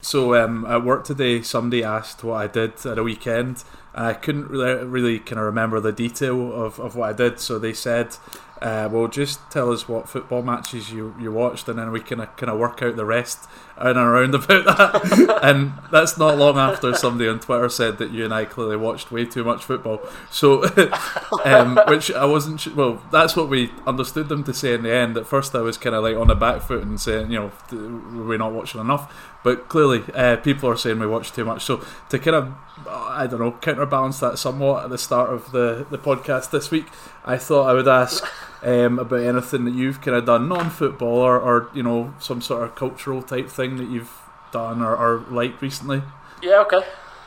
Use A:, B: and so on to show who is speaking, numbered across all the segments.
A: So at work today, somebody asked what I did at a weekend, and I couldn't really kind of remember the detail of what I did. So they said, well, just tell us what football matches you watched, and then we can kind of work out the rest in and around about that. And that's not long after somebody on Twitter said that you and I clearly watched way too much football. So, which I wasn't. Well, that's what we understood them to say in the end. At first, I was kind of like on the back foot and saying, we're not watching enough. But clearly, people are saying we watch too much. So to kind of, I don't know, counterbalance that somewhat at the start of the podcast this week, I thought I would ask about anything that you've kind of done, non-football or some sort of cultural type thing that you've done or liked recently.
B: Yeah, okay.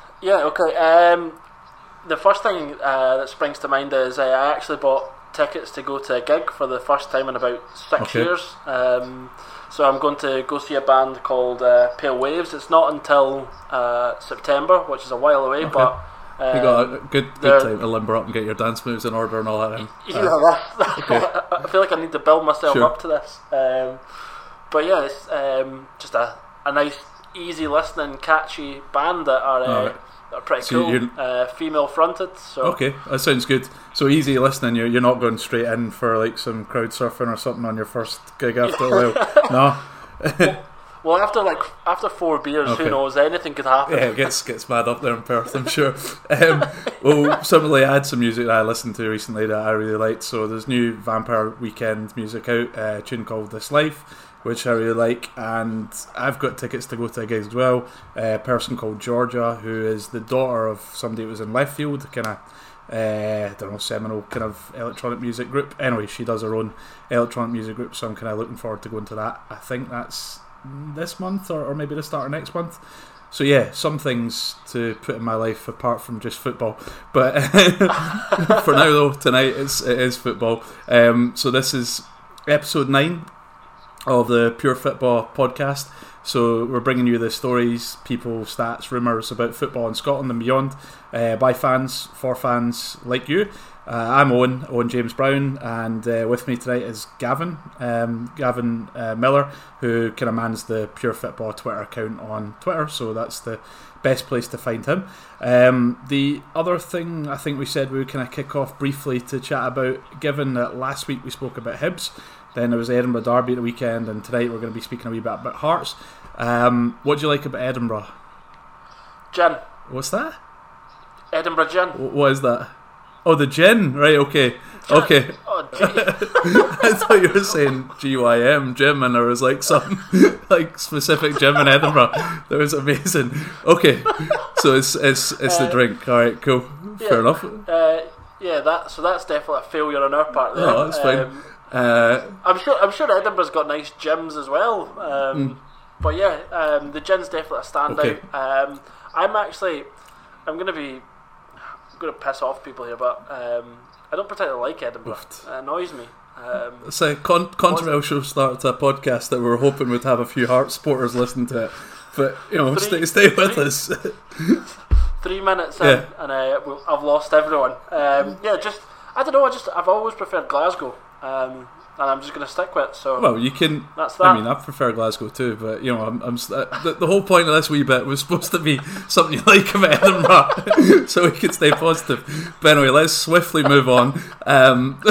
B: The first thing that springs to mind is I actually bought tickets to go to a gig for the first time in about 6 years. So I'm going to go see a band called Pale Waves. It's not until September, which is a while away, but
A: you got a good time to limber up and get your dance moves in order and all that.
B: I feel like I need to build myself up to this. But yeah, it's just a nice, easy listening, catchy band that are pretty cool. Female fronted. So. Okay,
A: that sounds good. So easy listening. You're not going straight in for like some crowd surfing or something on your first gig after a while. No.
B: Well, after 4 beers, who knows? Anything could happen.
A: Yeah, it gets mad up there in Perth, I'm sure. Well, similarly, I had some music that I listened to recently that I really liked. So there's new Vampire Weekend music out, a tune called This Life, which I really like, and I've got tickets to go to a gig as well. A person called Georgia, who is the daughter of somebody who was in Left Field, kind of seminal kind of electronic music group. Anyway, she does her own electronic music group, so I'm kind of looking forward to going to that. I think that's this month or maybe the start of next month. So yeah, some things to put in my life apart from just football. But for now though, tonight it is football. So this is episode 9 of the Pure Football podcast. So we're bringing you the stories, people, stats, rumours about football in Scotland and beyond, by fans, for fans like you. I'm Owen James Brown, and with me tonight is Gavin Miller, who kind of mans the Pure Football Twitter account on Twitter, so that's the best place to find him. The other thing I think we said we would kind of kick off briefly to chat about, given that last week we spoke about Hibs, then there was the Edinburgh Derby at the weekend, and tonight we're going to be speaking a wee bit about Hearts. What do you like about Edinburgh?
B: Gin.
A: What's that?
B: Edinburgh gin.
A: What is that? Oh, the gin, right? Okay.
B: Oh,
A: I thought you were saying GYM, gym, and there was like some like specific gym in Edinburgh. That was amazing. Okay, so it's the drink. All right, cool. Fair enough.
B: So that's definitely a failure on our part there.
A: Oh, that's fine.
B: I'm sure Edinburgh's got nice gyms as well. But yeah, the gin's definitely a standout.
A: Okay.
B: I'm going to piss off people here, but I don't particularly like Edinburgh. It annoys me.
A: It's a controversial start to a podcast that we were hoping would have a few Hearts supporters listen to it, but stay with us.
B: 3 minutes in, and I've lost everyone. I don't know. I've always preferred Glasgow. And I'm just going to stick with it. So
A: well, you can.
B: That's that.
A: I mean, I prefer Glasgow too, but the whole point of this wee bit was supposed to be something you like about Edinburgh, so we could stay positive. But anyway, let's swiftly move on. And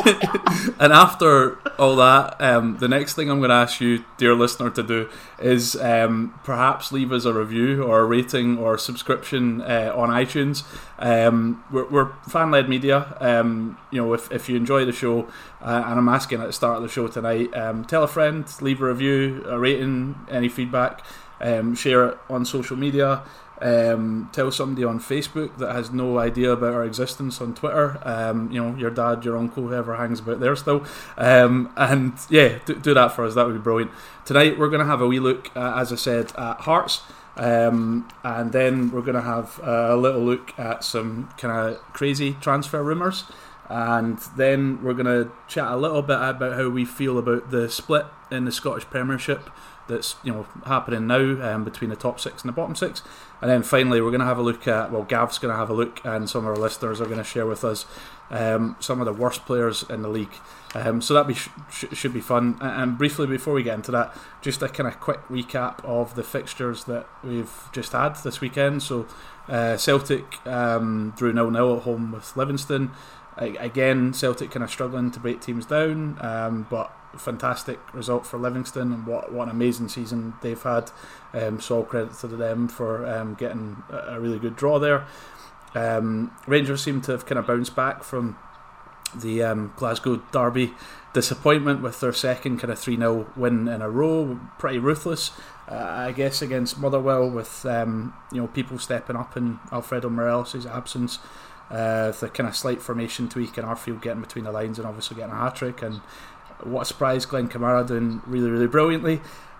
A: after all that, the next thing I'm going to ask you, dear listener, to do is perhaps leave us a review or a rating or subscription on iTunes. We're fan-led media. If you enjoy the show, and I'm asking at the start of the show tonight, tell a friend, leave a review, a rating, any feedback, share it on social media, tell somebody on Facebook that has no idea about our existence on Twitter, your dad, your uncle, whoever hangs about there still, and yeah, do that for us. That would be brilliant. Tonight we're going to have a wee look, as I said, at Hearts. And then we're going to have a little look at some kind of crazy transfer rumours, and then we're going to chat a little bit about how we feel about the split in the Scottish Premiership, that's happening now between the top 6 and the bottom 6, and then finally we're going to have a look at, Gav's going to have a look, and some of our listeners are going to share with us some of the worst players in the league. So that should be fun. And briefly before we get into that, just a kind of quick recap of the fixtures that we've just had this weekend. So Celtic drew 0-0 at home with Livingston. Again, Celtic kind of struggling to break teams down, but fantastic result for Livingston, and what an amazing season they've had. So all credit to them for getting a really good draw there. Rangers seem to have kind of bounced back from the Glasgow derby disappointment with their second kind of 3-0 win in a row. Pretty ruthless, I guess, against Motherwell, with people stepping up in Alfredo Morelos' absence. The kind of slight formation tweak and Arfield getting between the lines and obviously getting a hat-trick, and what a surprise, Glenn Kamara doing really, really brilliantly.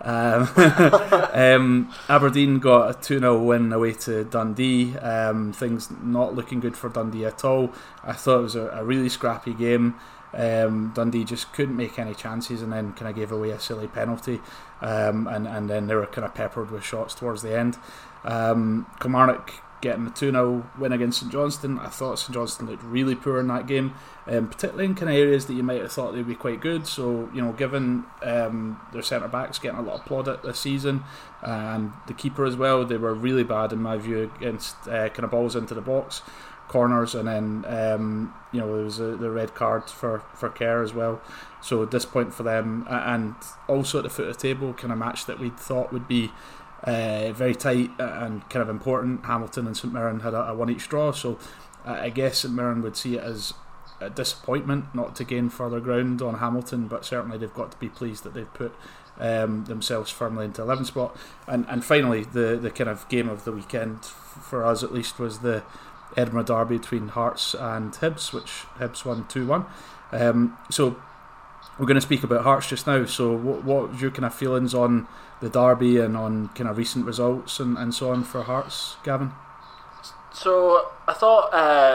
A: Aberdeen got a 2-0 win away to Dundee. Things not looking good for Dundee at all. I thought it was a really scrappy game. Dundee just couldn't make any chances, and then kind of gave away a silly penalty, and then they were kind of peppered with shots towards the end. Kilmarnock getting a 2-0 win against St Johnstone. I thought St Johnstone looked really poor in that game, particularly in kind of areas that you might have thought they'd be quite good. So, given their centre-backs getting a lot of plaudit this season, and the keeper as well, they were really bad in my view against kind of balls into the box, corners, and then there was the red card for Kerr as well. So disappointing for them, and also at the foot of the table, kind of match that we thought would be very tight and kind of important. Hamilton and St Mirren had a one each draw, so I guess St Mirren would see it as a disappointment not to gain further ground on Hamilton, but certainly they've got to be pleased that they've put themselves firmly into 11th spot. And finally, the kind of game of the weekend, for us at least, was the Edinburgh derby between Hearts and Hibs, which Hibs won 2-1. So we're going to speak about Hearts just now. So what was your kind of feelings on the derby and on kind of recent results and so on for Hearts, Gavin?
B: So I thought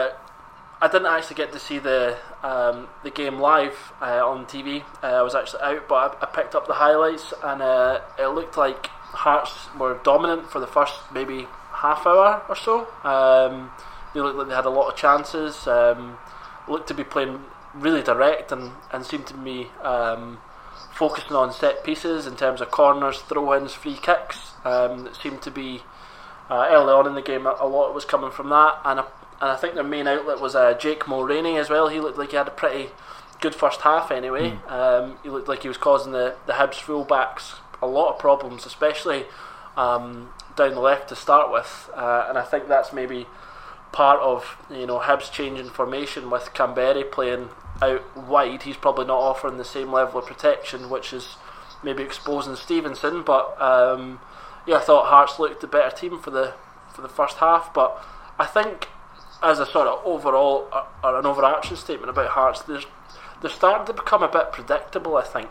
B: I didn't actually get to see the game live on TV. I was actually out, but I picked up the highlights, and it looked like Hearts were dominant for the first maybe half hour or so. They looked like they had a lot of chances. Looked to be playing really direct and seemed to be focusing on set pieces in terms of corners, throw-ins, free kicks. It seemed to be early on in the game a lot was coming from that, and I think their main outlet was Jake Mulroney as well. He looked like he had a pretty good first half anyway. He looked like he was causing the Hibs fullbacks a lot of problems, especially down the left to start with, and I think that's maybe part of Hibs changing formation with Canberra playing out wide. He's probably not offering the same level of protection, which is maybe exposing Stevenson. But I thought Hearts looked the better team for the first half. But I think, as a sort of overall or an overarching statement about Hearts, they're starting to become a bit predictable, I think,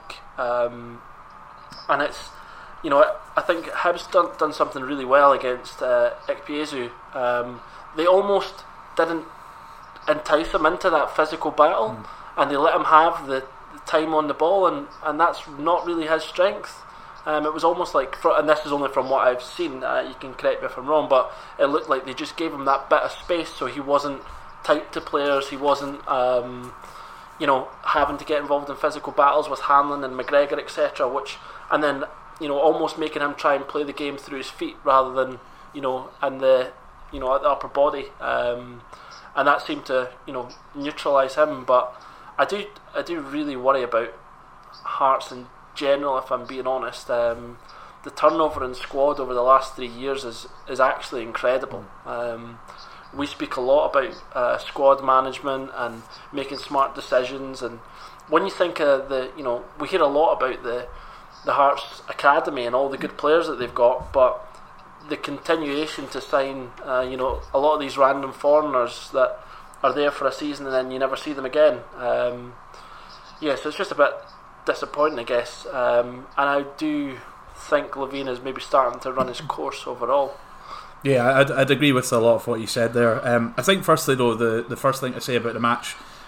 B: and it's I think Hibs done something really well against Ikpeazu. They almost didn't entice him into that physical battle, and they let him have the time on the ball, and that's not really his strength. It was almost like, and this is only from what I've seen, you can correct me if I'm wrong, but it looked like they just gave him that bit of space, so he wasn't tight to players, he wasn't having to get involved in physical battles with Hanlon and McGregor, etc., and then almost making him try and play the game through his feet rather than at the upper body, and that seemed to neutralise him. But I do really worry about Hearts in general, if I'm being honest. The turnover in squad over the last 3 years is actually incredible. We speak a lot about squad management and making smart decisions, and when you think of we hear a lot about the Hearts Academy and all the good players that they've got, but the continuation to sign a lot of these random foreigners that are there for a season and then you never see them again. So it's just a bit disappointing, I guess, and I do think Levine is maybe starting to run his course overall. Yeah,
A: I'd agree with a lot of what you said there. I think firstly though, the first thing to say about the match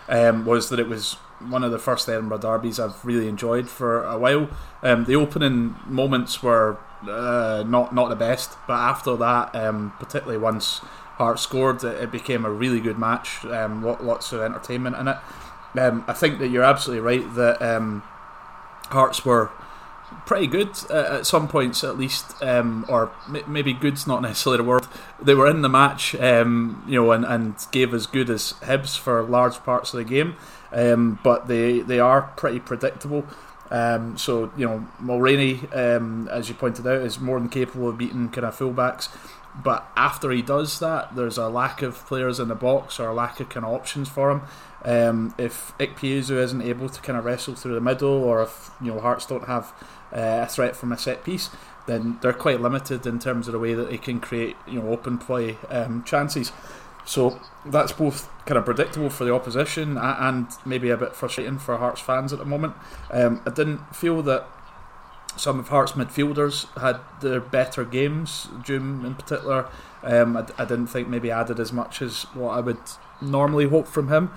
A: was that it was one of the first Edinburgh derbies I've really enjoyed for a while. The opening moments were not the best, but after that, particularly once Hearts scored, it became a really good match. Lots of entertainment in it. I think that you're absolutely right that Hearts were pretty good at some points, at least, or maybe good's not necessarily the word. They were in the match, and gave as good as Hibs for large parts of the game, but they are pretty predictable. So Mulroney, as you pointed out, is more than capable of beating kind of fullbacks. But after he does that, there's a lack of players in the box or a lack of kind of options for him. If Ikpeazu isn't able to kind of wrestle through the middle, or if Hearts don't have a threat from a set piece, then they're quite limited in terms of the way that they can create open play chances. So that's both kind of predictable for the opposition and maybe a bit frustrating for Hearts fans at the moment. I didn't feel that some of Hearts midfielders had their better games, Doom in particular. I didn't think maybe added as much as what I would normally hope from him.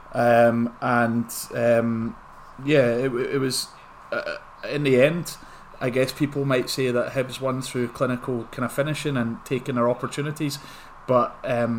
A: It was in the end, I guess people might say that Hibs won through clinical kind of finishing and taking their opportunities, but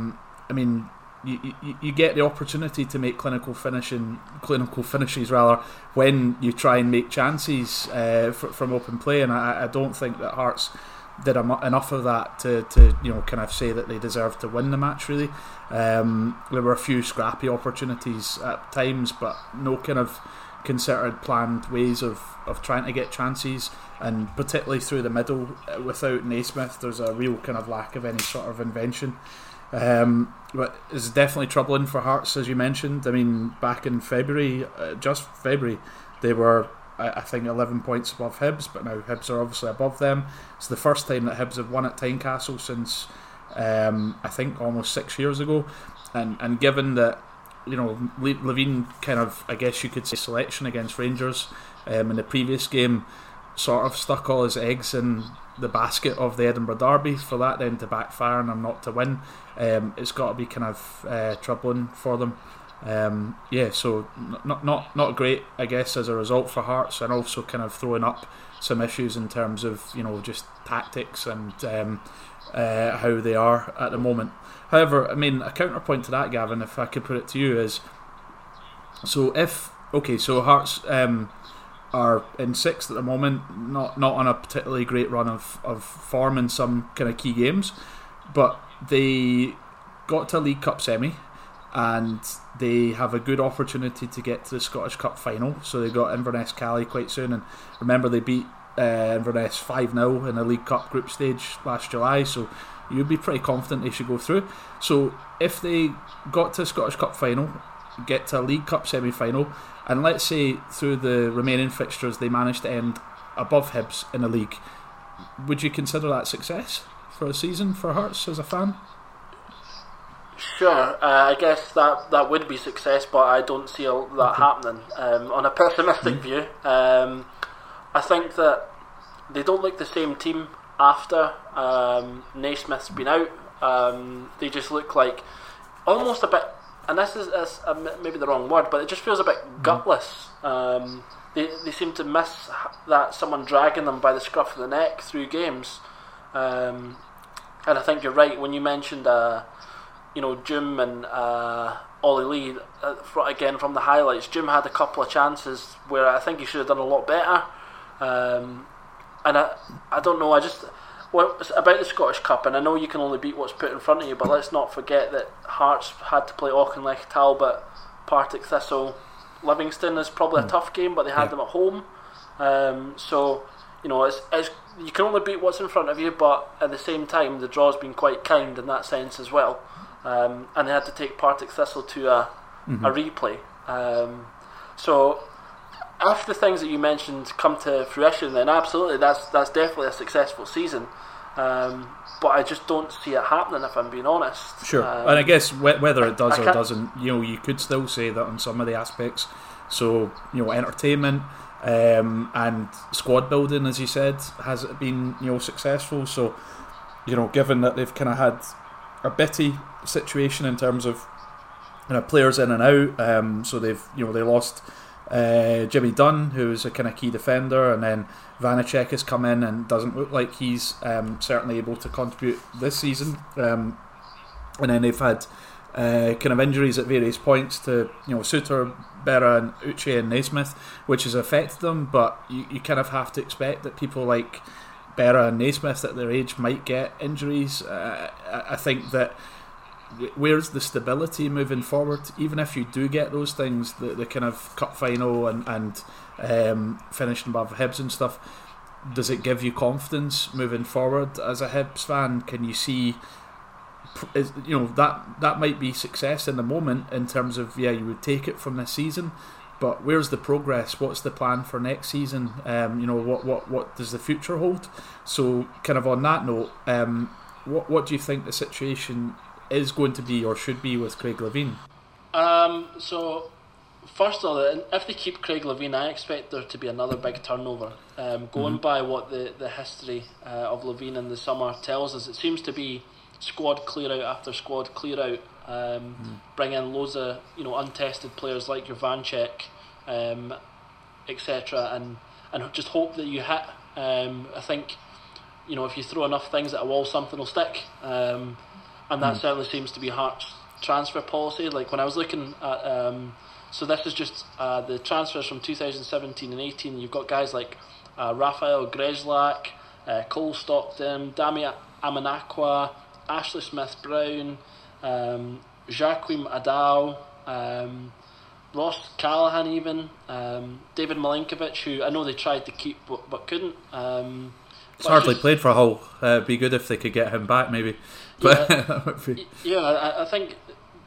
A: you get the opportunity to make clinical finishes when you try and make chances from open play, and I don't think that Hearts did enough of that to kind of say that they deserved to win the match. Really, there were a few scrappy opportunities at times, but no kind of concerted, planned ways of trying to get chances, and particularly through the middle without Naismith, there's a real kind of lack of any sort of invention. But it's definitely troubling for Hearts, as you mentioned. I mean, back in February, they were, I think, 11 points above Hibs, but now Hibs are obviously above them. It's the first time that Hibs have won at Tynecastle since, I think, almost 6 years ago. And given that, Levine kind of, I guess you could say, selection against Rangers in the previous game sort of stuck all his eggs in the basket of the Edinburgh derby, for that then to backfire and them not to win, it's got to be kind of troubling for them. So not great, I guess, as a result for Hearts, and also kind of throwing up some issues in terms of just tactics and how they are at the moment. However, I mean, a counterpoint to that, Gavin, if I could put it to you, is so Hearts are in sixth at the moment, not on a particularly great run of form in some kind of key games, but they got to a League Cup semi and they have a good opportunity to get to the Scottish Cup final. So they got Inverness Cali quite soon, and remember they beat Inverness 5-0 in the League Cup group stage last July, so you'd be pretty confident they should go through. So if they got to the Scottish Cup final, get to a League Cup semi-final, and let's say through the remaining fixtures they managed to end above Hibs in the league, would you consider that success for a season for Hearts as a fan?
B: Sure, I guess that would be success, but I don't see that happening. On a pessimistic view, I think that they don't look the same team after Naismith's been out. They just look like almost a bit, and this is maybe the wrong word, but it just feels a bit gutless. They seem to miss that someone dragging them by the scruff of the neck through games. And I think you're right when you mentioned Jim and Ollie Lee, again from the highlights. Jim had a couple of chances where I think he should have done a lot better. And I don't know, it's about the Scottish Cup, and I know you can only beat what's put in front of you, but let's not forget that Hearts had to play Auchinleck, Talbot, Partick Thistle. Livingston is probably a tough game, but they had them at home. So it's you can only beat what's in front of you, but at the same time the draw's been quite kind in that sense as well. And they had to take Partick Thistle to a replay. So if the things that you mentioned come to fruition, then absolutely that's definitely a successful season. But I just don't see it happening, if I'm being honest.
A: Sure, and I guess whether it does or doesn't, you could still say that on some of the aspects. So entertainment and squad building, as you said, has been successful. So given that they've kind of had a bitty situation in terms of players in and out. So they lost Jimmy Dunn, who's a kind of key defender, and then Vanacek has come in and doesn't look like he's certainly able to contribute this season. And then they've had kind of injuries at various points to Suter, Berra, and Uche and Naismith, which has affected them. But you kind of have to expect that people like Berra and Naismith at their age might get injuries. I think that where's the stability moving forward? Even if you do get those things, the kind of cup final and finishing above Hibs and stuff, does it give you confidence moving forward as a Hibs fan? Can you see, that might be success in the moment in terms of you would take it from this season, but where's the progress? What's the plan for next season? What does the future hold? So kind of on that note, what do you think the situation is going to be or should be with Craig Levein?
B: So first of all, if they keep Craig Levein, I expect there to be another big turnover. Going by what the history of Levein in the summer tells us, it seems to be squad clear out after squad clear out. Bring in loads of untested players like your Vanacek, etc., and just hope that you hit. I think if you throw enough things at a wall, something will stick. And that certainly seems to be Hearts' transfer policy. Like when I was looking at, so this is just the transfers from 2017 and 18. You've got guys like Rafael Grezlak, Cole Stockton, Dami Amanakwa, Ashley Smith-Brown, Joaquim Adao, Ross Callahan even, David Milinkovic, who I know they tried to keep but couldn't.
A: It's hardly played for Hull. It'd be good if they could get him back, maybe. But
B: I think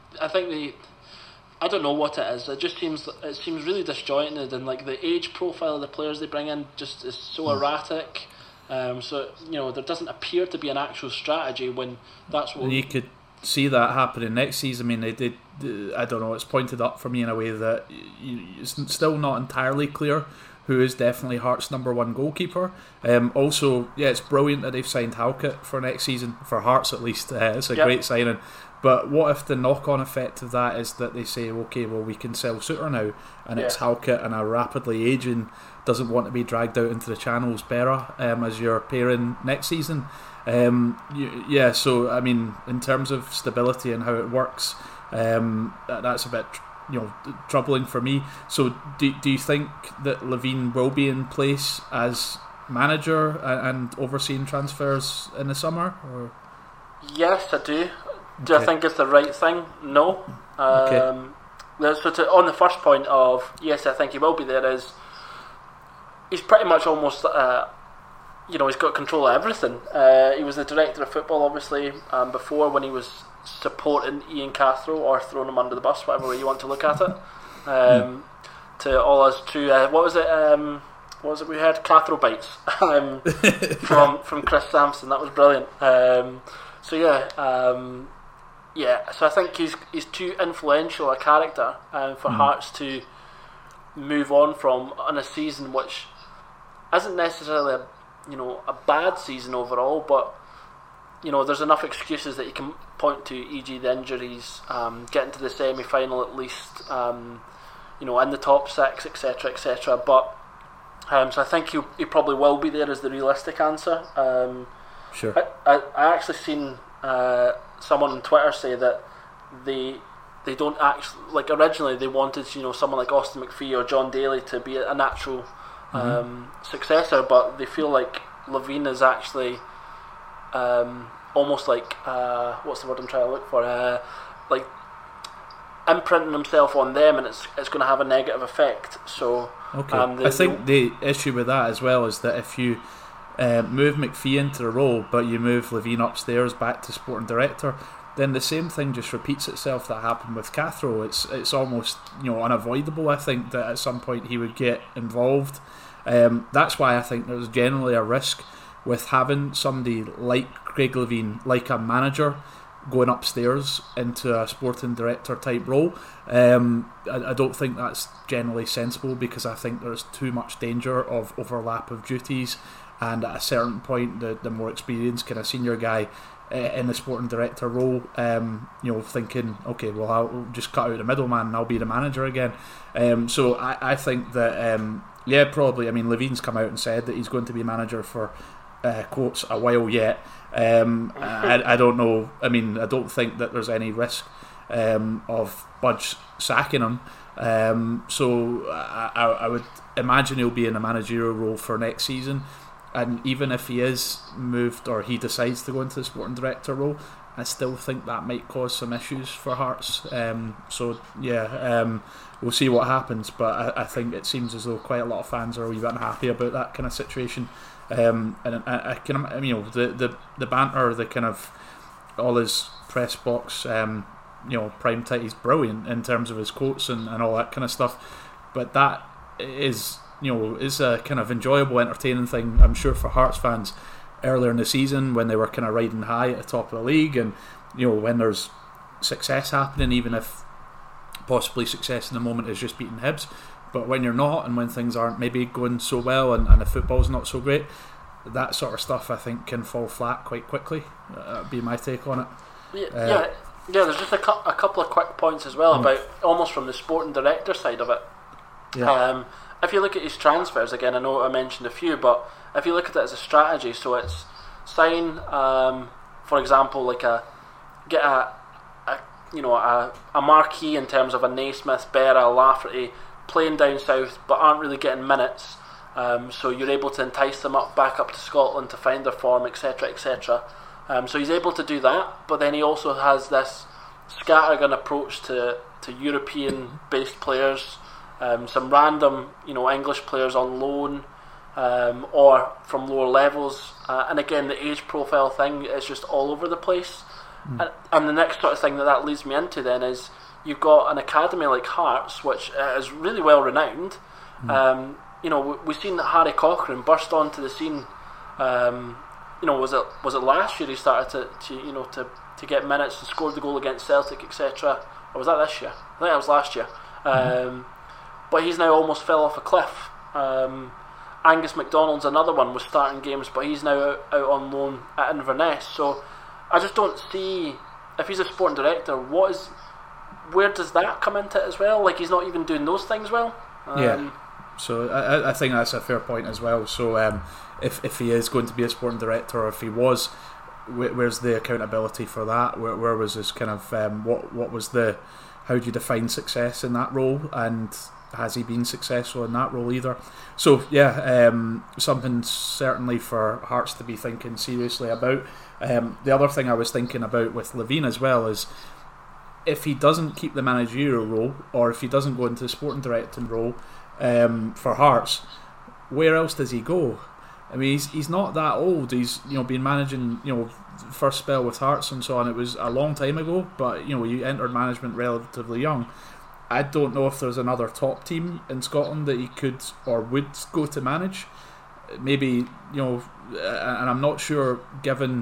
B: I don't know what it is. It seems really disjointed, and like the age profile of the players they bring in just is so erratic. So there doesn't appear to be an actual strategy when that's what.
A: And you could see that happening next season. I mean, they did. I don't know. It's pointed up for me in a way that it's still not entirely clear who is definitely Hearts' number one goalkeeper. Also, it's brilliant that they've signed Halkett for next season, for Hearts at least. It's a great signing. But what if the knock-on effect of that is that they say, okay, well, we can sell Suter now, and it's Halkett and a rapidly aging, doesn't want to be dragged out into the channels, Berra, as your pairing next season. So, I mean, in terms of stability and how it works, that's a bit troubling for me. So do you think that Levein will be in place as manager and overseeing transfers in the summer? Or?
B: Yes, I do. Do I think it's the right thing? No. On the first point of yes, I think he will be there, is he's pretty much almost he's got control of everything. He was the director of football obviously before, when he was supporting Ian Cathro or throwing him under the bus, whatever way you want to look at it. To all us true, what was it we heard? Cathro bites from Chris Sampson. That was brilliant. So I think he's too influential a character for Hearts to move on from on a season which isn't necessarily a bad season overall, but there's enough excuses that you can point to, e.g. the injuries, getting to the semi-final at least, in the top six, etc., etc. But so I think he probably will be there as the realistic answer.
A: Sure.
B: I actually seen someone on Twitter say that they don't actually, like, originally they wanted someone like Austin McPhee or John Daly to be a natural successor, but they feel like Levein is actually almost like what's the word I'm trying to look for? Like imprinting himself on them, and it's going to have a negative effect. So
A: I think the issue with that as well is that if you move McPhee into the role, but you move Levein upstairs back to sporting director, then the same thing just repeats itself that happened with Cathro. It's almost unavoidable. I think that at some point he would get involved. That's why I think there's generally a risk with having somebody like Craig Levein, like a manager, going upstairs into a sporting director type role. I don't think that's generally sensible, because I think there's too much danger of overlap of duties, and at a certain point, the more experienced kind of senior guy in the sporting director role, thinking, okay, well, I'll just cut out the middleman and I'll be the manager again. So I think that, probably. I mean, Levine's come out and said that he's going to be manager for, quotes, a while yet. I don't know. I mean, I don't think that there's any risk of Budge sacking him. So I would imagine he'll be in a managerial role for next season. And even if he is moved or he decides to go into the sporting director role, I still think that might cause some issues for Hearts. We'll see what happens. But I think it seems as though quite a lot of fans are a wee bit unhappy about that kind of situation. And I can, the banter, the kind of all his press box, prime time, he's brilliant in terms of his quotes and all that kind of stuff. But that is a kind of enjoyable, entertaining thing, I'm sure, for Hearts fans earlier in the season when they were kind of riding high at the top of the league, and when there's success happening, even if possibly success in the moment is just beating Hibs. But when you're not, and when things aren't maybe going so well, and the football's not so great, that sort of stuff I think can fall flat quite quickly. That'd be my take on it.
B: There's just a couple of quick points as well about almost from the sporting director side of it. If you look at his transfers again, I know I mentioned a few, but if you look at it as a strategy, so it's sign, for example, like get a marquee in terms of a Naismith, Berra, Lafferty playing down south, but aren't really getting minutes. So you're able to entice them back up to Scotland to find their form, etc., etc. So he's able to do that, but then he also has this scattergun approach to European-based players. Some random, English players on loan or from lower levels, and again the age profile thing is just all over the place. And the next sort of thing that leads me into then is you've got an academy like Hearts, which is really well renowned. We've seen that Harry Cochrane burst onto the scene. Was it last year he started to get minutes and scored the goal against Celtic, etc. Or was that this year? I think that was last year. But he's now almost fell off a cliff. Angus MacDonald's another one, was starting games, but he's now out on loan at Inverness. So I just don't see, if he's a sporting director, where does that come into it as well? Like, he's not even doing those things well.
A: So I think that's a fair point as well. So if he is going to be a sporting director, or if he was, where's the accountability for that? Where was his kind of what was the, how do you define success in that role, and has he been successful in that role either? So something certainly for Hearts to be thinking seriously about. The other thing I was thinking about with Levine as well is, if he doesn't keep the managerial role, or if he doesn't go into the sporting directing role for Hearts, where else does he go? I mean, he's not that old. He's been managing first spell with Hearts and so on. It was a long time ago, but you entered management relatively young. I don't know if there's another top team in Scotland that he could or would go to manage. Maybe and I'm not sure, given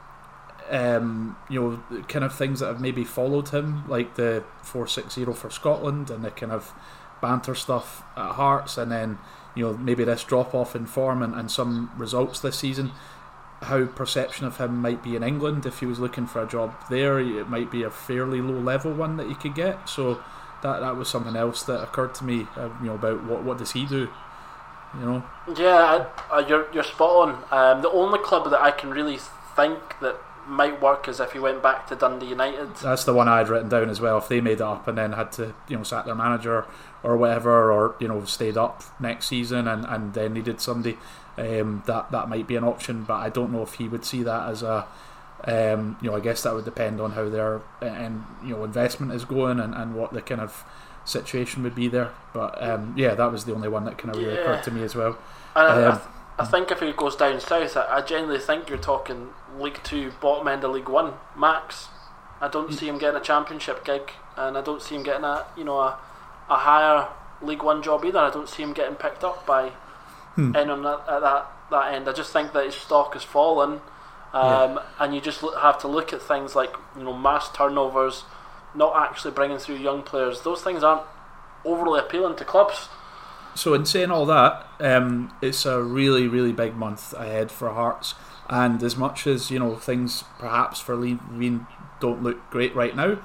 A: kind of things that have maybe followed him, like the 4-6-0 for Scotland and the kind of banter stuff at Hearts, and then maybe this drop off in form and some results this season, how perception of him might be in England. If he was looking for a job there, it might be a fairly low level one that he could get. So that was something else that occurred to me, about what does he do,
B: Yeah, you're spot on. The only club that I can really think that might work is if he went back to Dundee United.
A: That's the one I'd written down as well. If they made it up and then had to sack their manager or whatever, or stayed up next season and then needed somebody, that might be an option. But I don't know if he would see that as a I guess that would depend on how their investment is going and what the kind of situation would be there. But that was the only one that kind of really occurred to me as well.
B: I think if he goes down south, I genuinely think you're talking League 2, bottom end of League 1 max. I don't see him getting a championship gig, and I don't see him getting a higher League 1 job either. I don't see him getting picked up by anyone at that end. I just think that his stock has fallen, and you just have to look at things like mass turnovers, not actually bringing through young players. Those things aren't overly appealing to clubs.
A: So in saying all that, it's a really, really big month ahead for Hearts. And as much as, things perhaps for Lean don't look great right now,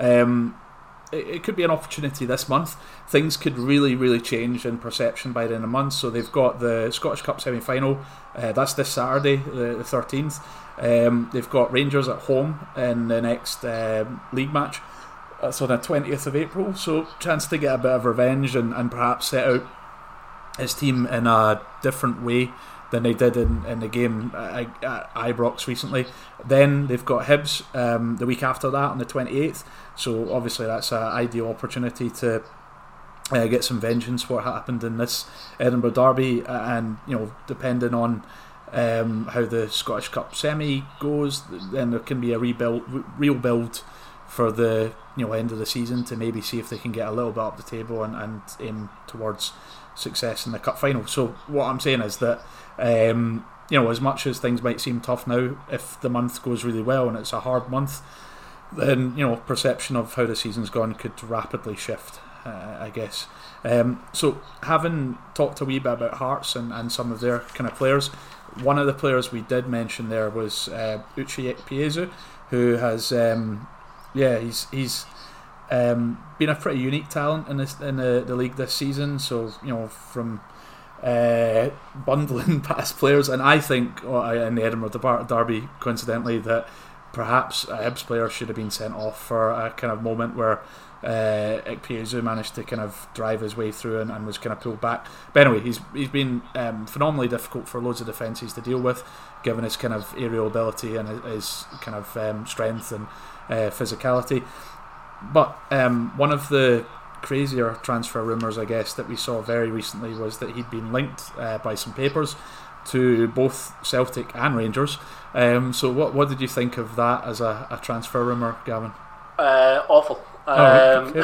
A: it could be an opportunity this month. Things could really, really change in perception by the end of the month. So they've got the Scottish Cup semi-final. That's this Saturday, the 13th. They've got Rangers at home in the next league match. That's on the 20th of April. So chance to get a bit of revenge and perhaps set out his team in a different way than they did in the game at Ibrox recently. Then they've got Hibs the week after that on the 28th. So obviously that's an ideal opportunity to get some vengeance for what happened in this Edinburgh derby, and depending on how the Scottish Cup semi goes, then there can be a real build for the end of the season to maybe see if they can get a little bit up the table and aim towards success in the cup final. So what I'm saying is that as much as things might seem tough now, if the month goes really well and it's a hard month, then perception of how the season's gone could rapidly shift, I guess. So having talked a wee bit about Hearts and some of their kind of players, one of the players we did mention there was Uche Ikpeazu, who has he's been a pretty unique talent in the league this season. So from bundling past players, and I think in the Edinburgh derby, coincidentally, that perhaps a Hibs player should have been sent off for a kind of moment where Ikpeazu managed to kind of drive his way through and was kind of pulled back. But anyway, he's been phenomenally difficult for loads of defences to deal with, given his kind of aerial ability and his kind of strength and physicality. But one of the crazier transfer rumours, I guess, that we saw very recently was that he'd been linked by some papers to both Celtic and Rangers. So what did you think of that as a transfer rumour, Gavin?
B: Awful.
A: Okay.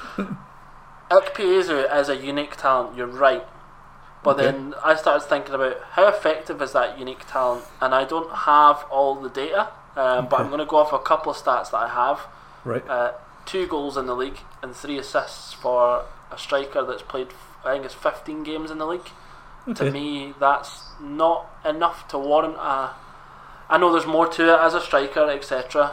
B: Ikpeazu is a unique talent, you're right. But then I started thinking about how effective is that unique talent, and I don't have all the data, but I'm going to go off a couple of stats that I have.
A: Right.
B: 2 goals in the league and 3 assists for a striker that's played, I think it's 15 games in the league. To me, that's not enough to warrant I know there's more to it as a striker, etc.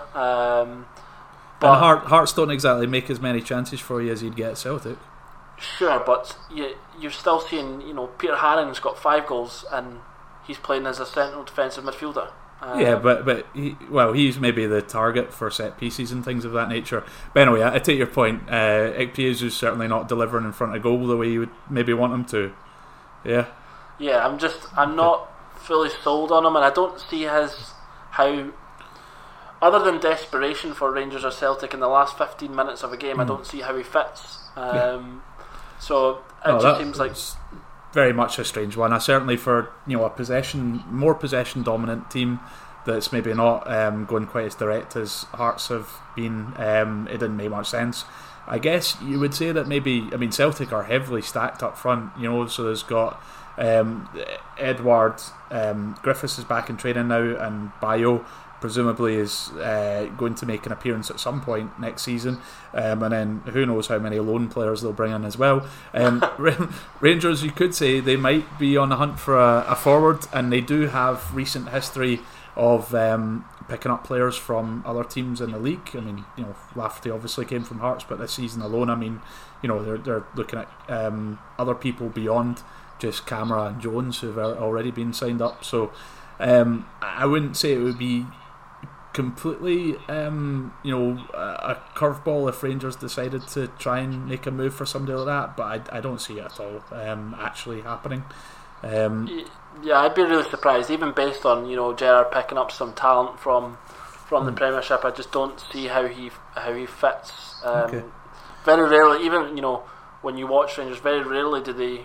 A: But Hearts don't exactly make as many chances for you as you'd get at Celtic.
B: Sure, but you're still seeing, Peter Haring's got 5 goals and he's playing as a central defensive midfielder.
A: But he's maybe the target for set pieces and things of that nature. But anyway, I take your point. Ikpeazu's certainly not delivering in front of goal the way you would maybe want him to. Yeah.
B: Yeah, I'm not fully sold on him, and I don't see how, other than desperation for Rangers or Celtic in the last 15 minutes of a game, I don't see how he fits. So it just seems like
A: very much a strange one. Certainly for a more possession dominant team that's maybe not going quite as direct as Hearts have been, it didn't make much sense. I guess you would say that maybe, Celtic are heavily stacked up front, so there's got Edward Griffiths is back in training now, and Bayo presumably is going to make an appearance at some point next season, and then who knows how many loan players they'll bring in as well. Rangers, you could say they might be on the hunt for a forward, and they do have recent history of picking up players from other teams in the league. Lafferty obviously came from Hearts, but this season alone, they're looking at other people beyond just Camara and Jones who've already been signed up. So I wouldn't say it would be completely a curveball if Rangers decided to try and make a move for somebody like that, but I don't see it at all actually happening.
B: I'd be really surprised, even based on Gerrard picking up some talent from the Premiership. I just don't see how he fits. Very rarely, even when you watch Rangers, very rarely do they.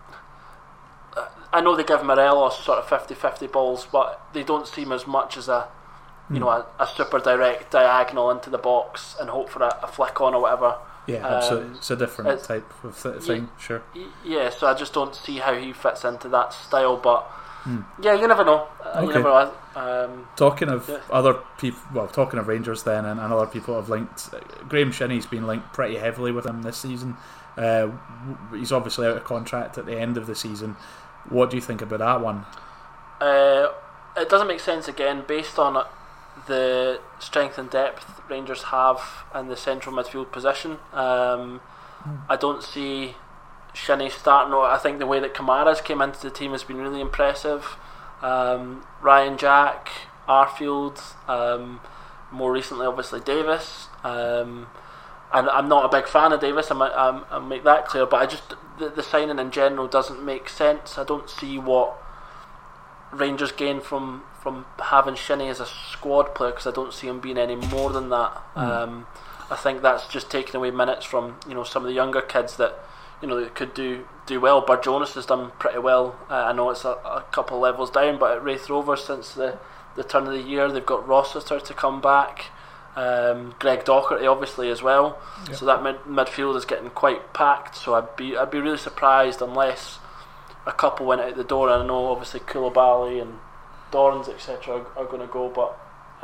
B: I know they give Morelos sort of 50-50 balls, but they don't seem as much as a super direct diagonal into the box and hope for a flick on or whatever.
A: Yeah, absolutely. It's a different type of thing, sure.
B: Yeah, so I just don't see how he fits into that style, but Yeah, you never know.
A: Okay.
B: You never know.
A: Talking of other people, well, talking of Rangers then, and other people have linked. Graham Shinney's been linked pretty heavily with him this season. He's obviously out of contract at the end of the season. What do you think about that one?
B: It doesn't make sense again, based on the strength and depth Rangers have in the central midfield position. I don't see Shinnie starting. I think the way that Kamara's came into the team has been really impressive. Ryan Jack, Arfield, more recently obviously Davis. And I'm not a big fan of Davis, I'll make that clear, but I just the signing in general doesn't make sense. I don't see what Rangers gain from having Shinnie as a squad player, because I don't see him being any more than that. I think that's just taking away minutes from some of the younger kids that that could do well. Bud Jonas has done pretty well. I know it's a couple of levels down, but at Wraith Rovers since the turn of the year, they've got Rossiter to come back, Greg Docherty obviously as well. Yep. So that midfield is getting quite packed. So I'd be really surprised unless a couple went out the door. And I know obviously Koulibaly and Dorrans etc. are going to go, but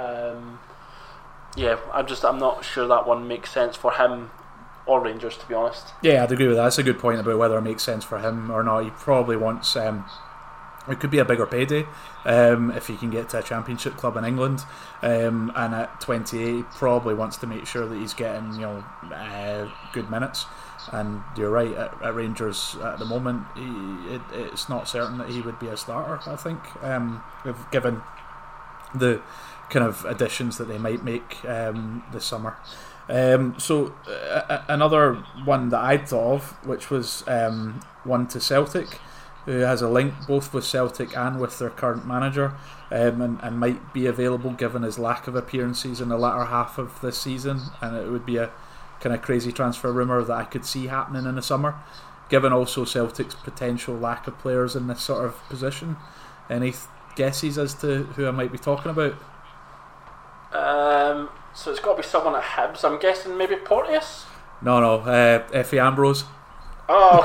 B: I'm not sure that one makes sense for him or Rangers, to be honest. Yeah,
A: I'd agree with that. That's a good point about whether it makes sense for him or not. He probably wants it could be a bigger payday if he can get to a championship club in England, and at 28 he probably wants to make sure that he's getting good minutes. And you're right, at Rangers at the moment it's not certain that he would be a starter, I think, given the kind of additions that they might make this summer. Another one that I'd thought of, which was one to Celtic, who has a link both with Celtic and with their current manager, and might be available given his lack of appearances in the latter half of this season. And it would be a kind of crazy transfer rumour that I could see happening in the summer, given also Celtic's potential lack of players in this sort of position. Any guesses as to who I might be talking about?
B: So it's got to be someone at Hibs. I'm guessing maybe Porteous?
A: No, Effie Ambrose.
B: Oh,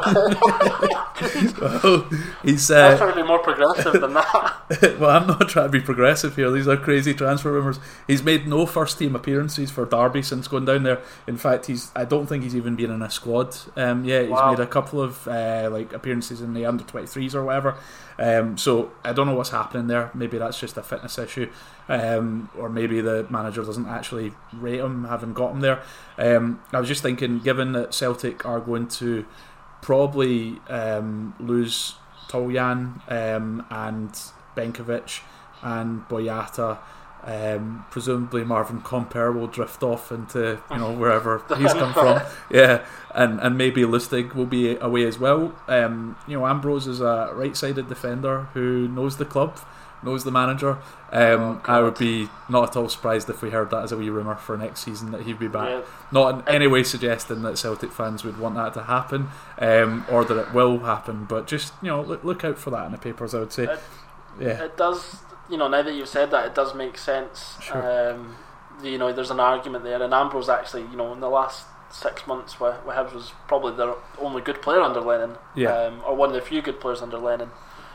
A: well, he's
B: I'm trying to be more progressive than that.
A: Well, I'm not trying to be progressive here. These are crazy transfer rumours. He's made no first team appearances for Derby since going down there. In fact, I don't think he's even been in a squad. He's made a couple of appearances in the under 23s or whatever. So I don't know what's happening there. Maybe that's just a fitness issue, or maybe the manager doesn't actually rate him, having got him there. I was just thinking, given that Celtic are going to probably lose Toljan and Benkovic and Boyata, presumably Marvin Comper will drift off into wherever he's come from, and maybe Lustig will be away as well. Ambrose is a right-sided defender who knows the club, knows the manager. I would be not at all surprised if we heard that as a wee rumour for next season, that he'd be back. Yeah. Not in any way suggesting that Celtic fans would want that to happen, or that it will happen, but just look out for that in the papers, I would say.
B: It does. Now that you've said that, it does make sense.
A: Sure.
B: There's an argument there, and Ambrose actually, in the last 6 months, where Hibs was probably their only good player under Lennon, or one of the few good players under Lennon.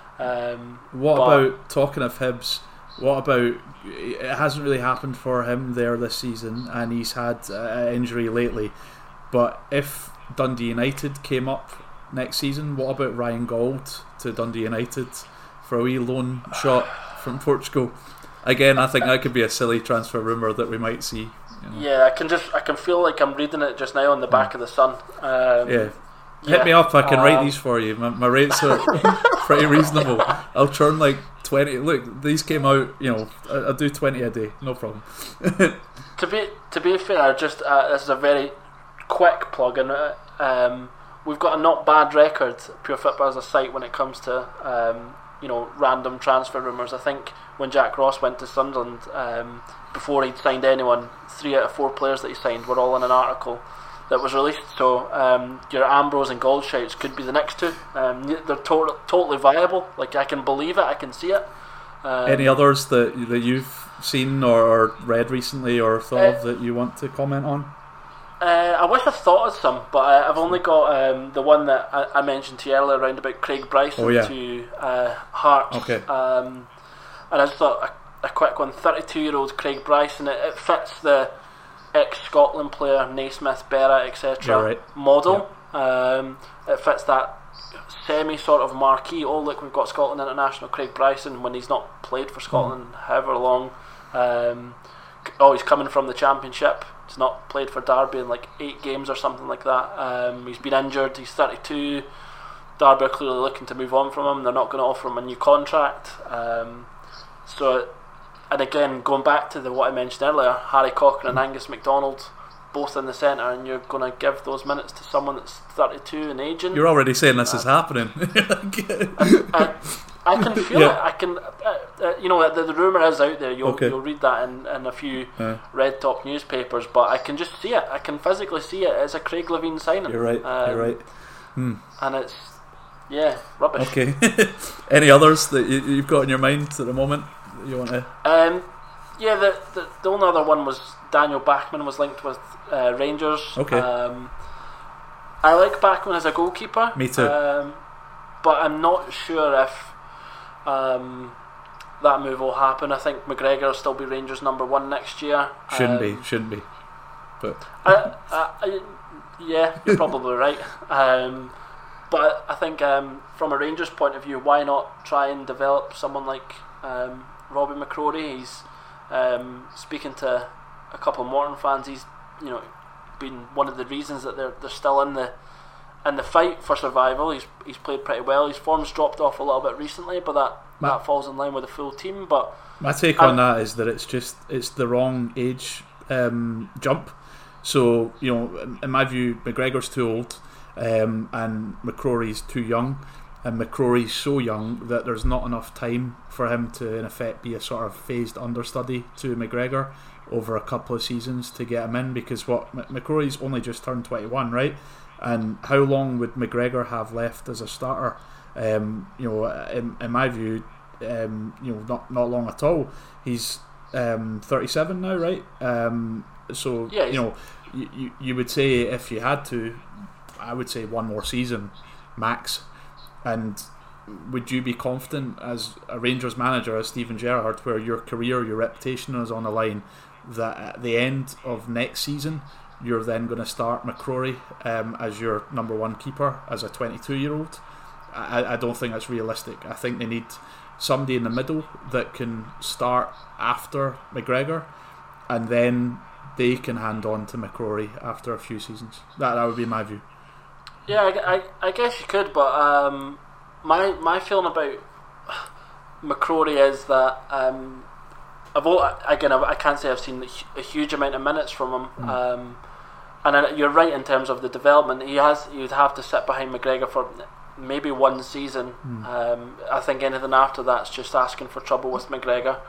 A: About talking of Hibs? What about, it hasn't really happened for him there this season, and he's had an injury lately. But if Dundee United came up next season, what about Ryan Gauld to Dundee United for a wee loan shot from Portugal? Again, I think that could be a silly transfer rumour that we might see.
B: Yeah, I can feel like I'm reading it just now on the back of the Sun.
A: Hit me up, I can write these for you. My rates are pretty reasonable. I'll churn like 20. Look, these came out, I'll do 20 a day, no problem.
B: To be fair, just this is a very quick plug, and we've got a not bad record, Pure Football as a site, when it comes to random transfer rumours. I think when Jack Ross went to Sunderland, before he'd signed anyone, 3 out of 4 players that he signed were all in an article that was released. So your Ambrose and Gauld shouts could be the next two. They're totally viable. Like, I can believe it, I can see it.
A: Any others that you've seen or read recently or thought of that you want to comment on?
B: I wish I thought of some, but I've only got the one that I mentioned to you earlier around about Craig Bryson to Hearts.
A: Okay.
B: And I just thought a quick one, 32-year-old Craig Bryson, it fits the ex-Scotland player, Naismith, Berra, etc. model. Yeah. It fits that semi-sort of marquee, oh look, we've got Scotland international Craig Bryson when he's not played for Scotland however long. He's coming from the Championship. He's not played for Derby in like 8 games or something like that. He's been injured. He's 32. Derby are clearly looking to move on from him. They're not going to offer him a new contract. And again, going back to what I mentioned earlier, Harry Cochrane and Angus MacDonald, both in the centre, and you're going to give those minutes to someone that's 32 and aging.
A: You're already saying this is happening.
B: I can feel it. I can, the rumour is out there. You'll read that in a few red top newspapers, but I can just see it. I can physically see it. It's a Craig Levein signing.
A: You're right. You're right.
B: And it's rubbish.
A: Okay. Any others that you've got in your mind at the moment that you want to?
B: The only other one was Daniel Bachmann was linked with Rangers.
A: Okay.
B: I like Bachmann as a goalkeeper.
A: Me too.
B: But I'm not sure if that move will happen. I think McGregor will still be Rangers #1 next year.
A: Shouldn't be. But
B: yeah, you're probably right. But I think from a Rangers point of view, why not try and develop someone like Robbie McCrory? He's speaking to a couple of Morton fans. He's been one of the reasons that they're still in the fight for survival. He's played pretty well. His form's dropped off a little bit recently, but that falls in line with the full team. But
A: my take on that is that it's the wrong age jump. So in my view, McGregor's too old, and McCrory's too young, and McCrory's so young that there's not enough time for him to in effect be a sort of phased understudy to McGregor over a couple of seasons to get him in, because McCrory's only just turned 21, right? And how long would McGregor have left as a starter? In my view, not long at all. He's 37 now, right? You would say if you had to, I would say one more season max. And would you be confident as a Rangers manager, as Steven Gerrard, where your career, your reputation is on the line, that at the end of next season you're then going to start McCrory as your #1 keeper as a 22-year-old? I don't think that's realistic. I think they need somebody in the middle that can start after McGregor, and then they can hand on to McCrory after a few seasons. That would be my view.
B: Yeah, I guess you could, but my feeling about McCrory is that I can't say I've seen a huge amount of minutes from him. And you're right in terms of the development. You'd have to sit behind McGregor for maybe one season. I think anything after that's just asking for trouble with McGregor.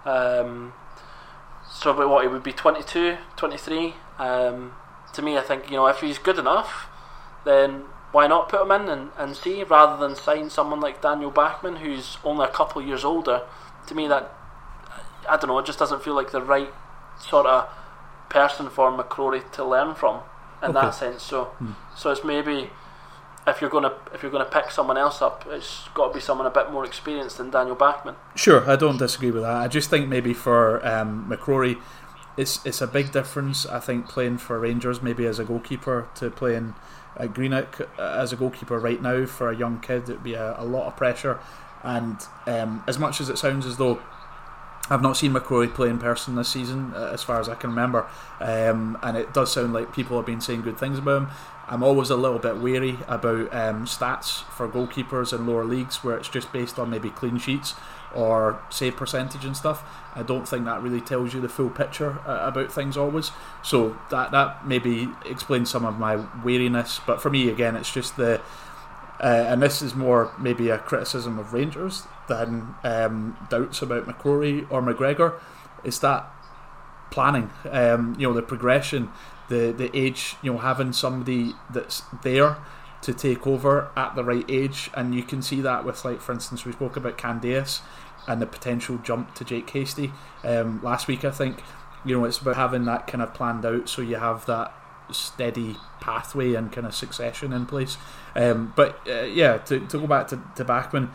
B: So about what, he would be 22, 23. To me, I think if he's good enough, then why not put him in and see, rather than sign someone like Daniel Bachmann, who's only a couple of years older. To me, that, I don't know, it just doesn't feel like the right sort of person for McCrory to learn from in that sense. So it's maybe if you're gonna pick someone else up, it's got to be someone a bit more experienced than Daniel Bachmann.
A: Sure, I don't disagree with that. I just think maybe for McCrory, it's a big difference. I think playing for Rangers maybe as a goalkeeper to playing at Greenock as a goalkeeper right now for a young kid, it'd be a lot of pressure. And as much as it sounds as though I've not seen McCrory play in person this season, as far as I can remember, and it does sound like people have been saying good things about him. I'm always a little bit wary about stats for goalkeepers in lower leagues where it's just based on maybe clean sheets or save percentage and stuff. I don't think that really tells you the full picture about things always. So that maybe explains some of my wariness. But for me, again, it's just and this is more maybe a criticism of Rangers than doubts about McCrory or McGregor. It's that planning, the progression, the age, having somebody that's there to take over at the right age. And you can see that with, like, for instance, we spoke about Candace and the potential jump to Jake Hasty last week, I think. It's about having that kind of planned out, so you have that steady pathway and kind of succession in place. To go back to Bachmann,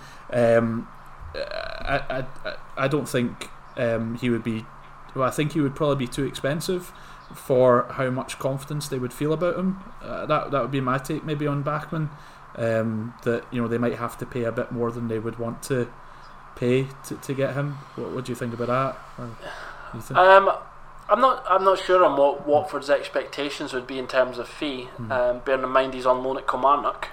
A: I don't think he would be. Well, I think he would probably be too expensive for how much confidence they would feel about him. That would be my take maybe on Bachmann. That they might have to pay a bit more than they would want to pay to get him. What do you think about that?
B: I'm not sure on what Watford's expectations would be in terms of fee. Bearing in mind he's on loan at Kilmarnock.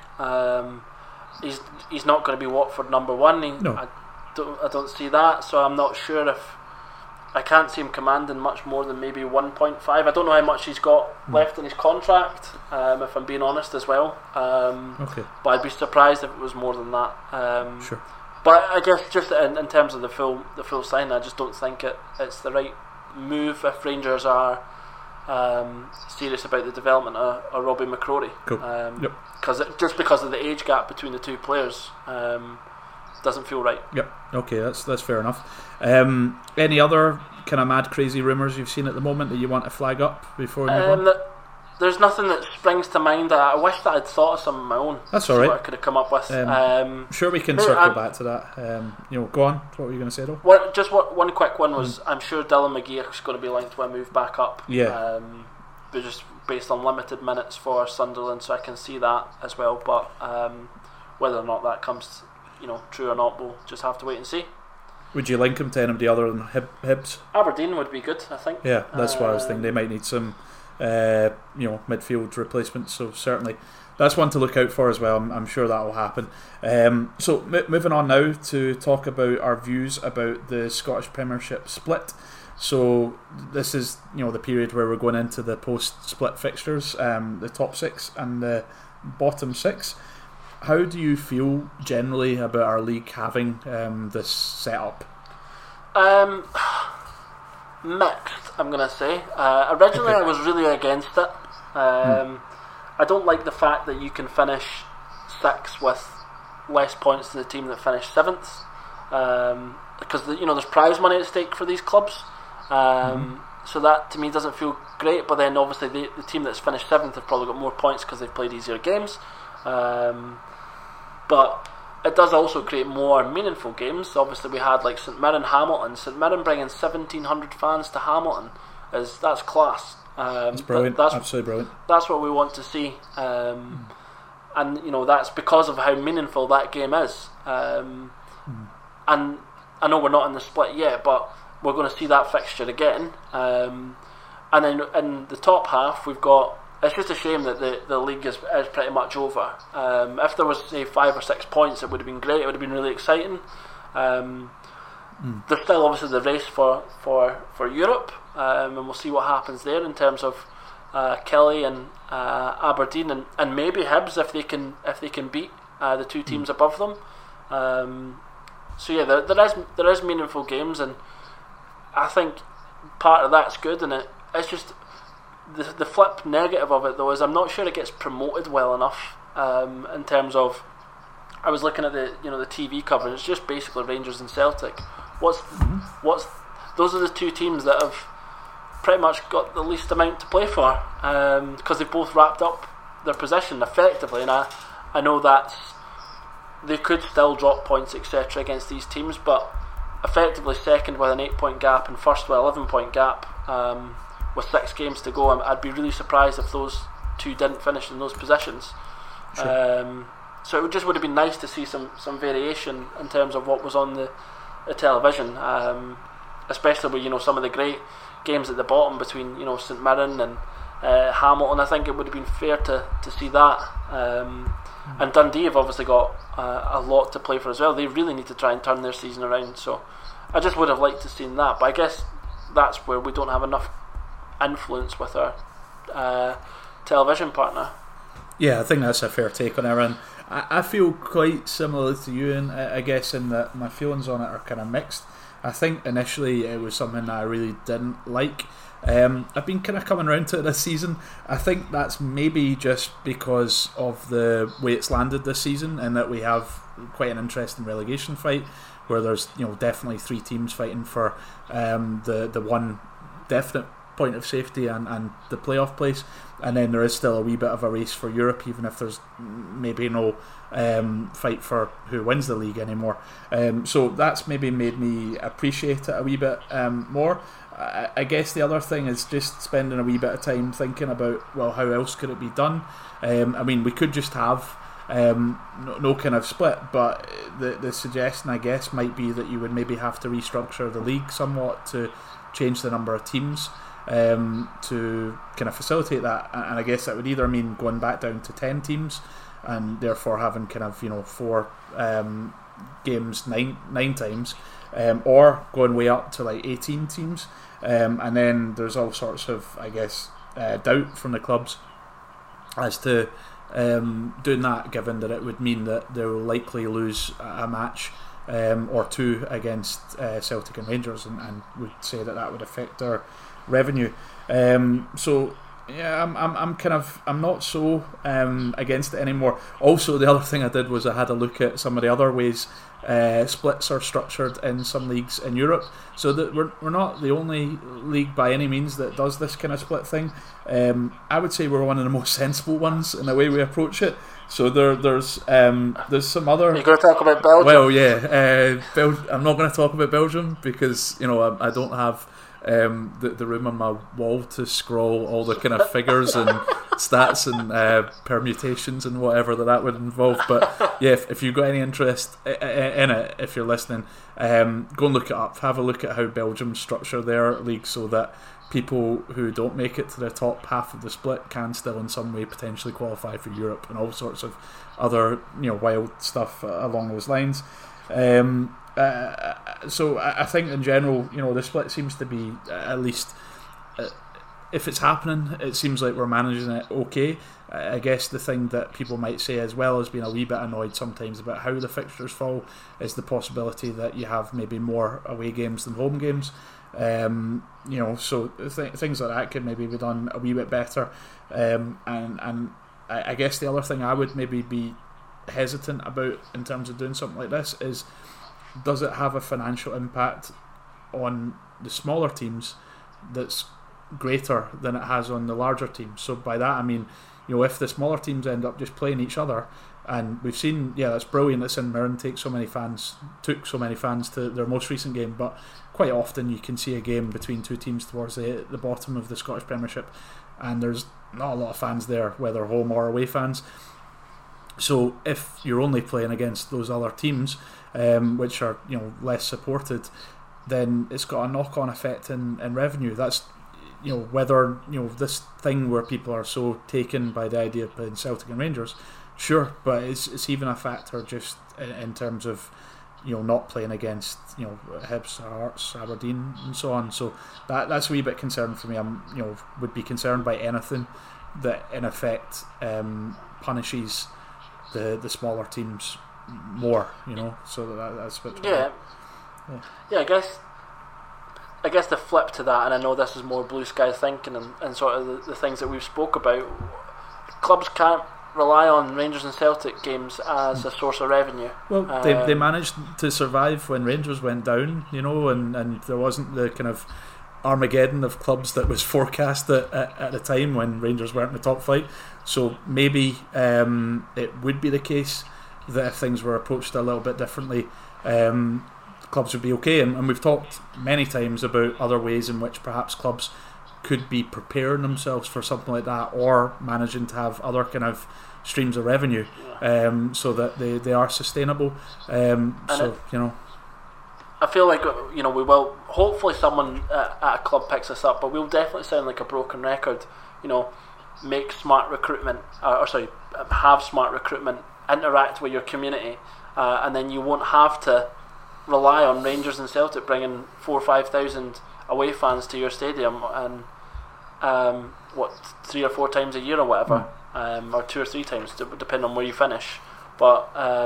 B: He's not going to be Watford number one.
A: No.
B: I don't see that. So I'm not sure if I can't see him commanding much more than maybe 1.5. I don't know how much he's got left in his contract. If I'm being honest as well.
A: Okay.
B: But I'd be surprised if it was more than that.
A: Sure.
B: But I guess just in terms of the full sign, I just don't think it's the right move if Rangers are serious about the development of Robbie McCrory.
A: Cool.
B: Just because of the age gap between the two players, doesn't feel right.
A: Yep. Okay, that's fair enough. Any other kind of mad, crazy rumours you've seen at the moment that you want to flag up before we move on?
B: There's nothing that springs to mind. I wish that I'd thought of some of my own.
A: That's all right.
B: What I could have come up with.
A: Sure, we can circle back to that. Go on. What were you going to say, though?
B: One quick one was I'm sure Dylan McGee is going to be linked to a move back up.
A: Yeah.
B: But just based on limited minutes for Sunderland, so I can see that as well. But whether or not that comes, true or not, we'll just have to wait and see.
A: Would you link him to anybody other than Hibs?
B: Aberdeen would be good, I think.
A: Yeah, that's what I was thinking. They might need some midfield replacements, so certainly that's one to look out for as well. I'm sure that will happen. So moving on now to talk about our views about the Scottish Premiership split. So this is the period where we're going into the post-split fixtures, the top 6 and the bottom 6. How do you feel generally about our league having this setup?
B: Mixed, I'm going to say. Originally, I was really against it. I don't like the fact that you can finish 6th with less points than the team that finished 7th, because there's prize money at stake for these clubs. So that to me doesn't feel great. But then obviously the team that's finished 7th have probably got more points because they've played easier games. But it does also create more meaningful games. Obviously we had like St Mirren Hamilton. St Mirren bringing 1,700 fans to Hamilton that's class.
A: It's brilliant. That's absolutely brilliant.
B: That's what we want to see, and that's because of how meaningful that game is. And I know we're not in the split yet, but we're going to see that fixture again. And then in the top half, we've got. It's just a shame that the league is pretty much over. If there was, say, 5 or 6 points, it would have been great. It would have been really exciting. There's still obviously the race for Europe, and we'll see what happens there in terms of Kelly and Aberdeen and maybe Hibs if they can beat the two teams above them. So yeah, there is meaningful games, and I think part of that's good, and it's just. The flip negative of it though is I'm not sure it gets promoted well enough in terms of. I was looking at the TV coverage. It's just basically Rangers and Celtic. What's those are the two teams that have pretty much got the least amount to play for because they've both wrapped up their position effectively, and I know that they could still drop points etc against these teams, but effectively second with an 8-point gap and first with an 11-point gap. With 6 games to go, I'd be really surprised if those two didn't finish in those positions. Sure. So it just would have been nice to see some variation in terms of what was on the television, especially with some of the great games at the bottom between St Mirren and Hamilton. I think it would have been fair to see that. And Dundee have obviously got a lot to play for as well. They really need to try and turn their season around. So I just would have liked to have seen that, but I guess that's where we don't have enough influence with our television partner.
A: Yeah, I think that's a fair take on it, and I feel quite similar to you, and I guess in that my feelings on it are kind of mixed. I think initially it was something that I really didn't like. I've been kind of coming around to it this season. I think that's maybe just because of the way it's landed this season, and that we have quite an interesting relegation fight where there's definitely 3 teams fighting for the one definite point of safety and the playoff place, and then there is still a wee bit of a race for Europe, even if there's maybe no fight for who wins the league anymore. So that's maybe made me appreciate it a wee bit more. I guess the other thing is just spending a wee bit of time thinking about, well, how else could it be done? I mean, we could just have no kind of split, but the suggestion, I guess, might be that you would maybe have to restructure the league somewhat to change the number of teams to kind of facilitate that. And I guess that would either mean going back down to 10 teams and therefore having kind of 4 games nine times, or going way up to like 18 teams, and then there's all sorts of, I guess, doubt from the clubs as to doing that, given that it would mean that they will likely lose a match or two against Celtic and Rangers, and would say that would affect their revenue. So yeah, I'm not so against it anymore. Also, the other thing I did was I had a look at some of the other ways splits are structured in some leagues in Europe, so that we're not the only league by any means that does this kind of split thing. I would say we're one of the most sensible ones in the way we approach it. So there's some other.
B: You're going to talk about Belgium?
A: Well, yeah, I'm not going to talk about Belgium because I don't have the room on my wall to scroll all the kind of figures and stats and permutations and whatever that would involve. But yeah, if you've got any interest in it, if you're listening, go and look it up. Have a look at how Belgium structure their league so that people who don't make it to the top half of the split can still in some way potentially qualify for Europe and all sorts of other wild stuff along those lines. So I think in general, the split seems to be, at least if it's happening, it seems like we're managing it okay. I guess the thing that people might say, as well as being a wee bit annoyed sometimes about how the fixtures fall, is the possibility that you have maybe more away games than home games. So things like that could maybe be done a wee bit better. And I guess the other thing I would maybe be hesitant about in terms of doing something like this is, does it have a financial impact on the smaller teams that's greater than it has on the larger teams? So by that I mean, if the smaller teams end up just playing each other, and we've seen, that's brilliant that St Mirren took so many fans to their most recent game, but quite often you can see a game between two teams towards the bottom of the Scottish Premiership and there's not a lot of fans there, whether home or away fans. So if you're only playing against those other teams, which are less supported, then it's got a knock-on effect in revenue. That's whether this thing where people are so taken by the idea of playing Celtic and Rangers, sure, but it's even a factor just in terms of not playing against Hibs, Hearts, Aberdeen, and so on. So that's a wee bit concerned for me. I'm would be concerned by anything that in effect punishes the smaller teams more, so that's what.
B: Yeah. I guess the flip to that, and I know this is more blue sky thinking and sort of the things that we've spoke about, clubs can't rely on Rangers and Celtic games as a source of revenue.
A: Well, they managed to survive when Rangers went down, and there wasn't the kind of Armageddon of clubs that was forecast at the time when Rangers weren't in the top flight. So maybe it would be the case that if things were approached a little bit differently, clubs would be okay. And we've talked many times about other ways in which perhaps clubs could be preparing themselves for something like that, or managing to have other kind of streams of revenue, so that they are sustainable.
B: I feel like we will. Hopefully, someone at a club picks this up, but we'll definitely sound like a broken record. Make smart recruitment, have smart recruitment, interact with your community, and then you won't have to rely on Rangers and Celtic bringing 4,000 or 5,000 away fans to your stadium, and 3 or 4 times a year or whatever, or 2 or 3 times, depending on where you finish. But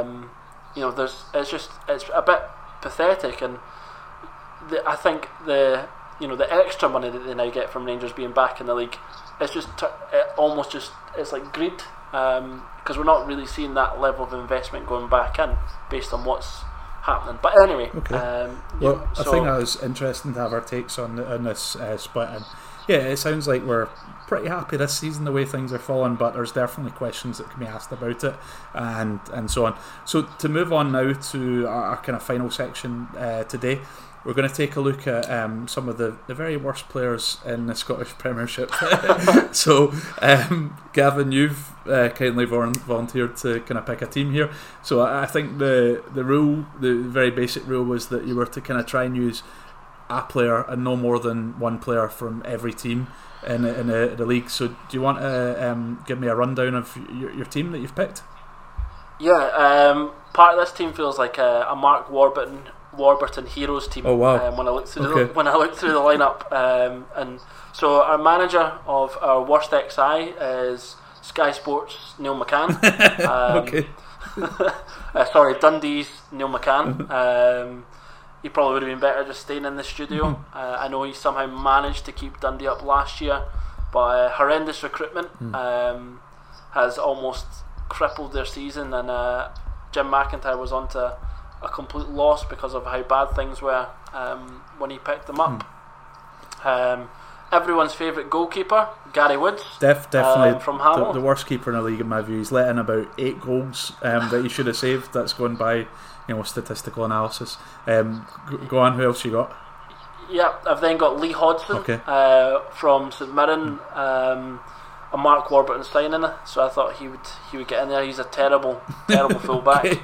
B: it's a bit pathetic, and I think the extra money that they now get from Rangers being back in the league, it's just it's like greed, because we're not really seeing that level of investment going back in based on what's happening. But anyway,
A: okay. I think that was interesting to have our takes on this split, and yeah, it sounds like we're pretty happy this season the way things are falling, but there's definitely questions that can be asked about it, and so on. So to move on now to our kind of final section today, we're going to take a look at some of the very worst players in the Scottish Premiership. So, Gavin, you've kindly volunteered to kind of pick a team here. So I think the rule, the very basic rule, was that you were to kind of try and use a player and no more than one player from every team in the league. So do you want to give me a rundown of your team that you've picked?
B: Yeah, part of this team feels like a Mark Warburton Heroes team.
A: Oh wow!
B: When I looked through the lineup, and so our manager of our worst XI is Sky Sports Neil McCann.
A: Okay.
B: Sorry, Dundee's Neil McCann. He probably would have been better just staying in the studio. I know he somehow managed to keep Dundee up last year, but horrendous recruitment has almost crippled their season, and Jim McIntyre was onto a complete loss because of how bad things were when he picked them up. Everyone's favourite goalkeeper, Gary Woods,
A: definitely
B: from Hamilton.
A: The worst keeper in the league in my view. He's let in about 8 goals that he should have saved. That's going by statistical analysis. Go on, who else you got?
B: Yeah, I've then got Lee Hodson from St Mirren, a Mark Warburton signing, so I thought he would get in there. He's a terrible fullback.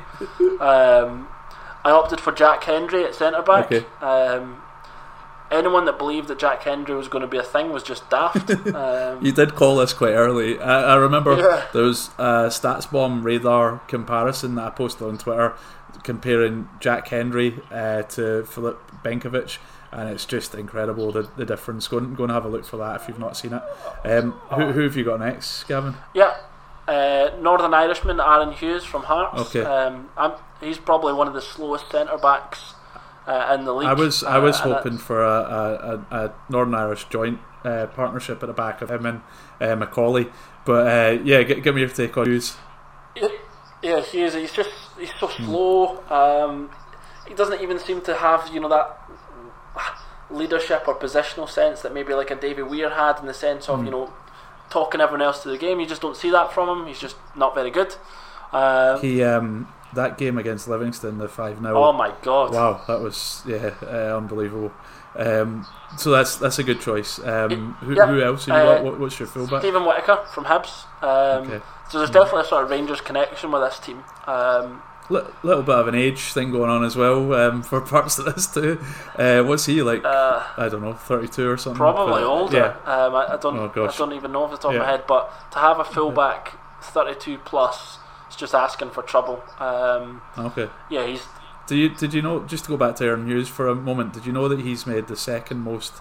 B: I opted for Jack Hendry at centre back. Anyone that believed that Jack Hendry was going to be a thing was just daft.
A: You did call this quite early. I remember there was a StatsBomb radar comparison that I posted on Twitter comparing Jack Hendry to Filip Benkovic, and it's just incredible the difference. Go and have a look for that if you've not seen it. Who have you got next, Gavin?
B: Yeah, Northern Irishman Aaron Hughes from Hearts. He's probably one of the slowest centre backs in the league. I
A: was hoping for a Northern Irish joint partnership at the back of him and Macaulay, but give me your take on Hughes.
B: Yeah, Hughes. He's so slow. He doesn't even seem to have that leadership or positional sense that maybe like a Davy Weir had, in the sense of talking everyone else to the game. You just don't see that from him. He's just not very good.
A: He that game against Livingston, the 5-0.
B: Oh my god!
A: Wow, that was unbelievable. So that's a good choice. Who else have you got? What's your fullback?
B: Stephen Whittaker from Hibs. So there's definitely a sort of Rangers connection with this team.
A: Little bit of an age thing going on as well for parts of this too. What's he like? I don't know, 32 or something.
B: Probably older.
A: Yeah.
B: I don't even know off the top of my head. But to have a fullback 32 plus, it's just asking for trouble. Yeah, he's.
A: Did you know? Just to go back to Aaron Hughes for a moment. Did you know that he's made the second most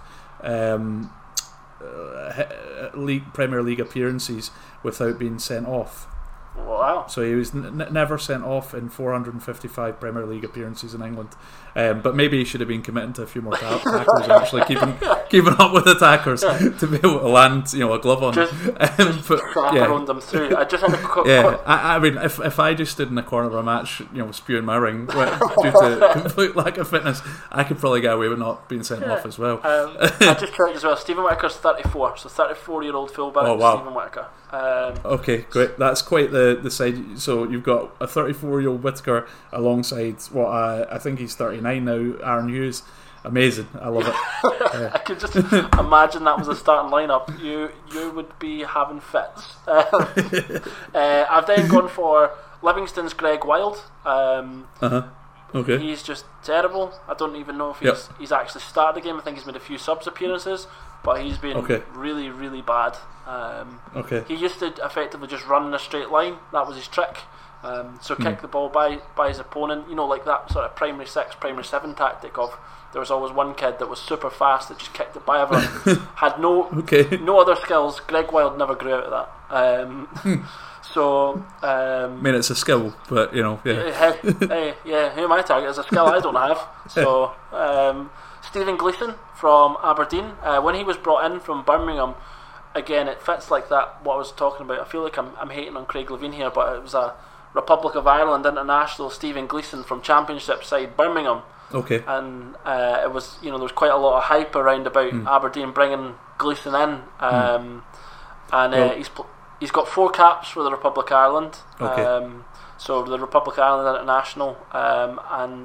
A: Premier League appearances without being sent off?
B: Wow.
A: So he was never sent off in 455 Premier League appearances in England. But maybe he should have been committing to a few more tackles and actually keeping up with the attackers to be able to land a glove on
B: just around them through. I just had a quick
A: I mean, if I just stood in the corner of a match spewing my ring due to complete lack of fitness, I could probably get away with not being sent off as well.
B: I just checked as well. Stephen Whittaker's 34, so 34-year-old fullback.
A: Oh, wow.
B: Stephen Whittaker.
A: Okay, great. That's quite the side. So you've got a 34-year-old Whittaker alongside what I think he's 39 now, Aaron Hughes. Amazing. I love it.
B: I could just imagine that was a starting lineup. You would be having fits. I've then gone for Livingston's Greg Wild.
A: Okay.
B: He's just terrible. I don't even know if he's actually started the game. I think he's made a few subs appearances, but he's been really, really bad. He used to effectively just run in a straight line. That was his trick. So kick the ball by his opponent. Like that sort of primary 6, primary 7 tactic of there was always one kid that was super fast that just kicked it by everyone. Had no other skills. Greg Wild never grew out of that. I
A: mean, it's a skill, but
B: who am I targeting? It's a skill I don't have. So Stephen Gleeson from Aberdeen, when he was brought in from Birmingham, again it fits like that. What I was talking about, I feel like I'm hating on Craig Levein here, but it was a Republic of Ireland international Stephen Gleeson from Championship side Birmingham.
A: Okay.
B: And it was there was quite a lot of hype around about Aberdeen bringing Gleeson in, and he's got 4 caps for the Republic of Ireland.
A: Okay.
B: So the Republic of Ireland International, and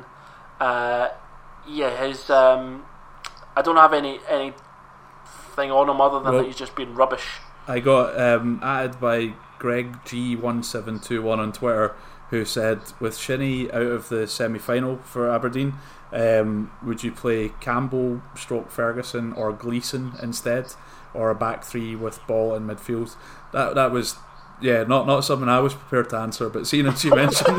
B: his I don't have anything on him other than that he's just been rubbish.
A: I got added by Greg G1721 on Twitter, who said, with Shinnie out of the semi-final for Aberdeen, would you play Campbell, Ferguson or Gleeson instead, or a back 3 with Ball in midfield? That was not something I was prepared to answer, but seeing as you mentioned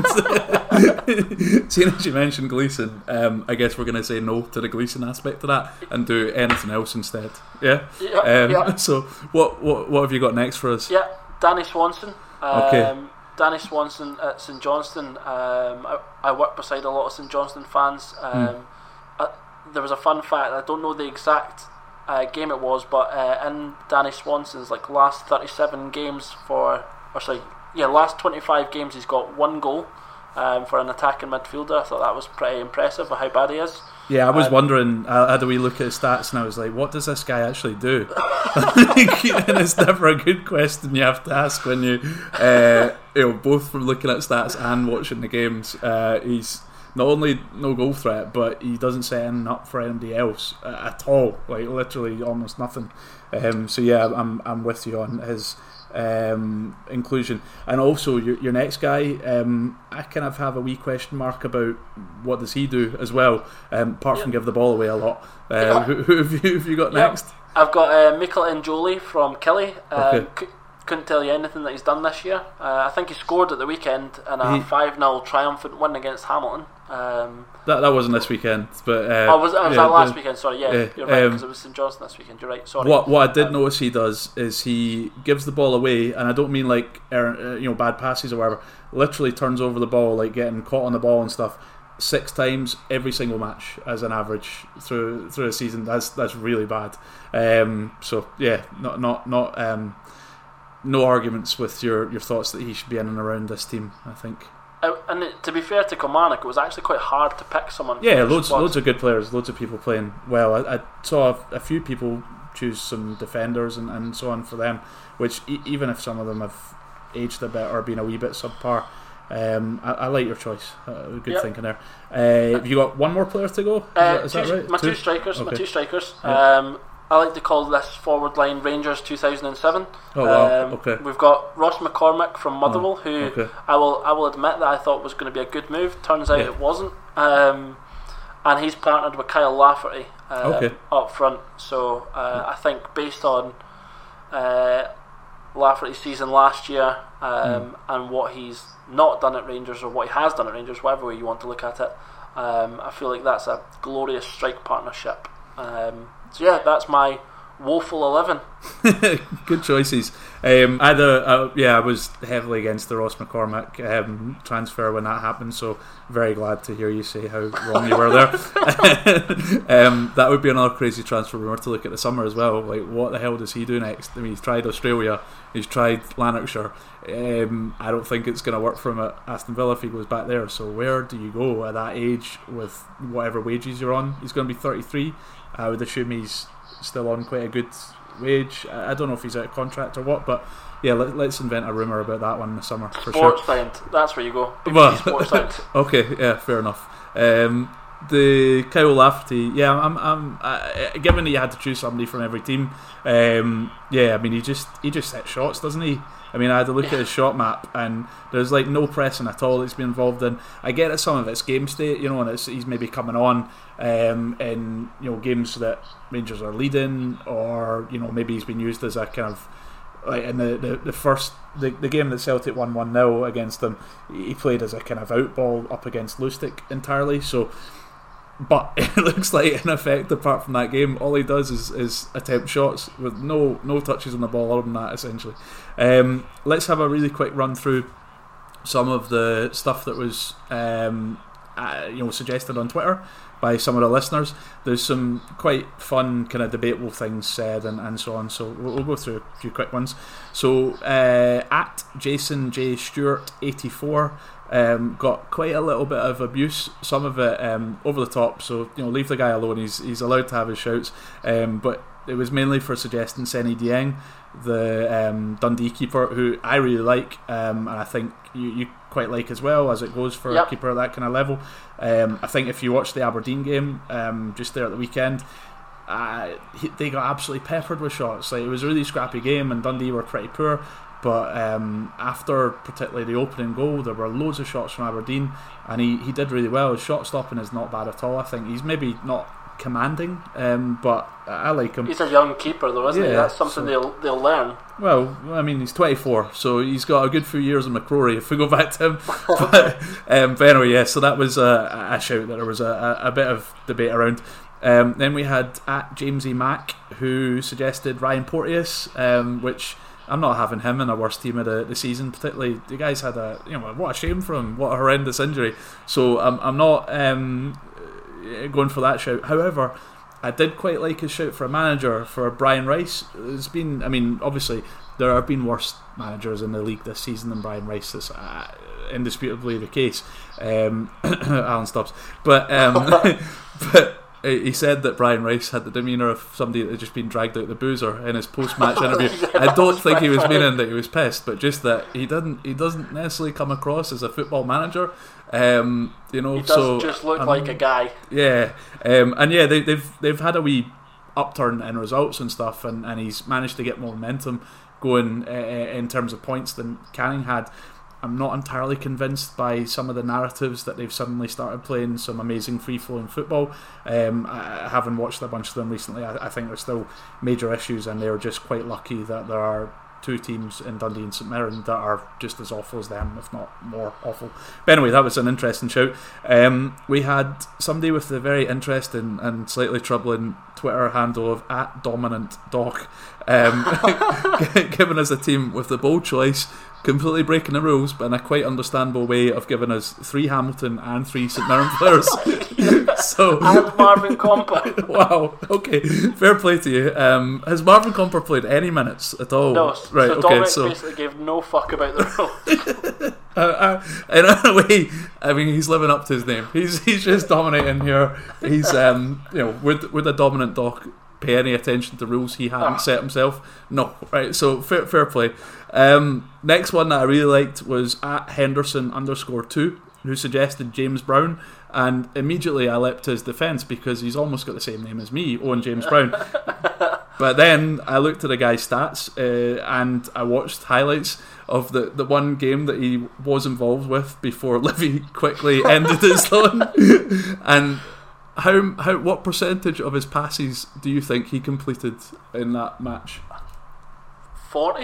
A: Gleeson, I guess we're going to say no to the Gleeson aspect of that and do anything else instead. So what have you got next for us?
B: Danny Swanson.
A: Okay.
B: Danny Swanson at St Johnstone. I work beside a lot of St Johnstone fans. There was a fun fact, I don't know the exact game it was, but in Danny Swanson's last 37 games last 25 games, he's got 1 goal for an attacking midfielder. I thought that was pretty impressive with how bad he is. Yeah,
A: I was wondering, I had a wee look at his stats and I was like, what does this guy actually do? And it's never a good question you have to ask when you both from looking at stats and watching the games. He's not only no goal threat, but he doesn't set anything up for anybody else at all. Literally almost nothing. I'm with you on his inclusion. And also your next guy, I kind of have a wee question mark about what does he do as well, apart from give the ball away a lot. Who have you got next?
B: I've got Mikel Njoli from Killie. Couldn't tell you anything that he's done this year. I think he scored at the weekend in a 5-0 triumphant win against Hamilton.
A: That wasn't this weekend, but
B: was that last weekend? Sorry, you're right, because it was St Johnstone this weekend. You're right. Sorry.
A: What I did notice he does is he gives the ball away, and I don't mean bad passes or whatever. Literally turns over the ball, getting caught on the ball and stuff, 6 times every single match as an average through a season. That's really bad. No arguments with your thoughts that he should be in and around this team, I think.
B: And to be fair to Kilmarnock, it was actually quite hard to pick someone.
A: Yeah, loads of good players, loads of people playing well. I saw a few people choose some defenders and so on for them, which even if some of them have aged a bit or been a wee bit subpar, I like your choice. Good thinking there. Have you got one more player to go? Is that right?
B: My two strikers.
A: Yeah.
B: I like to call this forward line Rangers 2007.
A: Oh wow! Okay.
B: We've got Ross McCormick from Motherwell, who I will admit that I thought was going to be a good move. Turns out it wasn't. And he's partnered with Kyle Lafferty up front. So I think based on Lafferty's season last year and what he's not done at Rangers, or what he has done at Rangers, whatever way you want to look at it, I feel like that's a glorious strike partnership. That's my woeful 11.
A: Good choices. I was heavily against the Ross McCormick transfer when that happened, so very glad to hear you say how wrong you were there. That would be another crazy transfer rumour to look at the summer as well. What the hell does he do next? I mean, he's tried Australia, he's tried Lanarkshire. I don't think it's going to work for him at Aston Villa if he goes back there. So where do you go at that age with whatever wages you're on? He's going to be 33. I would assume he's still on quite a good wage. I don't know if he's out of contract or what, but yeah, let's invent a rumour about that one in the summer for
B: Sports
A: sure.
B: Sound, that's where you go. Sports Sound.
A: Okay, yeah, fair enough. The Kyle Lafferty, I'm given that you had to choose somebody from every team, I mean he just hits shots, doesn't he? I mean, I had to look at his shot map, and there's no pressing at all that's been involved in. I get that some of it's game state, and he's maybe coming on in games that Rangers are leading, or maybe he's been used as a kind of in the first game that Celtic won 1-0 against them. He played as a kind of outball up against Lustig entirely. So, but it looks like in effect, apart from that game, all he does is attempt shots with no touches on the ball other than that, essentially. Let's have a really quick run through some of the stuff that was suggested on Twitter by some of the listeners. There's some quite fun kind of debatable things said and so on, so we'll go through a few quick ones. So at Jason J Stewart 84 got quite a little bit of abuse, some of it over the top, so leave the guy alone, he's allowed to have his shouts, but it was mainly for suggesting Seny Dieng, the Dundee keeper, who I really like, and I think you quite like as well, as it goes for a keeper at that kind of level. I think if you watch the Aberdeen game just there at the weekend, they got absolutely peppered with shots. Like, it was a really scrappy game, and Dundee were pretty poor. But after particularly the opening goal, there were loads of shots from Aberdeen, and he did really well. His shot stopping is not bad at all. I think he's maybe not commanding, but I like him.
B: He's a young keeper though, isn't he? That's something they'll learn.
A: Well, I mean, he's 24, so he's got a good few years in McCrory if we go back to him. but anyway, so that was a shout that there was a bit of debate around. Then we had at Jamesy Mack, who suggested Ryan Porteous, which I'm not having him in a worst team of the season. Particularly, the guy's had what a shame for him, what a horrendous injury. So I'm not going for that shout. However, I did quite like his shout for a manager, for Brian Rice. There's been, obviously there have been worse managers in the league this season than Brian Rice. That's indisputably the case. Alan Stubbs, but but. He said that Brian Rice had the demeanour of somebody that had just been dragged out the boozer in his post-match interview. I don't think he was meaning that he was pissed, but just that he doesn't necessarily come across as a football manager. He does
B: just look like a guy.
A: Yeah, and yeah, they've had a wee upturn in results and stuff, and he's managed to get more momentum going in terms of points than Canning had. I'm not entirely convinced by some of the narratives that they've suddenly started playing some amazing free-flowing football. I haven't watched a bunch of them recently. I think there's still major issues, and they're just quite lucky that there are two teams in Dundee and St Mirren that are just as awful as them, if not more awful. But anyway, that was an interesting shout. We had somebody with the very interesting and slightly troubling Twitter handle of @DominantDoc giving us a team with the bold choice, completely breaking the rules, but in a quite understandable way of giving us 3 Hamilton and 3 St Mirren players. So,
B: and Marvin Comper.
A: Wow, okay, fair play to you. Has Marvin Comper played any minutes at all?
B: No,
A: right,
B: so Dominic basically gave no fuck about the rules.
A: In a way, he's living up to his name. He's just dominating here. He's would a dominant doc pay any attention to rules he hadn't set himself? No, right? So fair play. Next one that I really liked was at Henderson_2, who suggested James Brown, and immediately I leapt to his defence because he's almost got the same name as me, Owen James Brown. But then I looked at the guy's stats and I watched highlights of the one game that he was involved with before Livy quickly ended his loan. And what percentage of his passes do you think he completed in that match?
B: 40?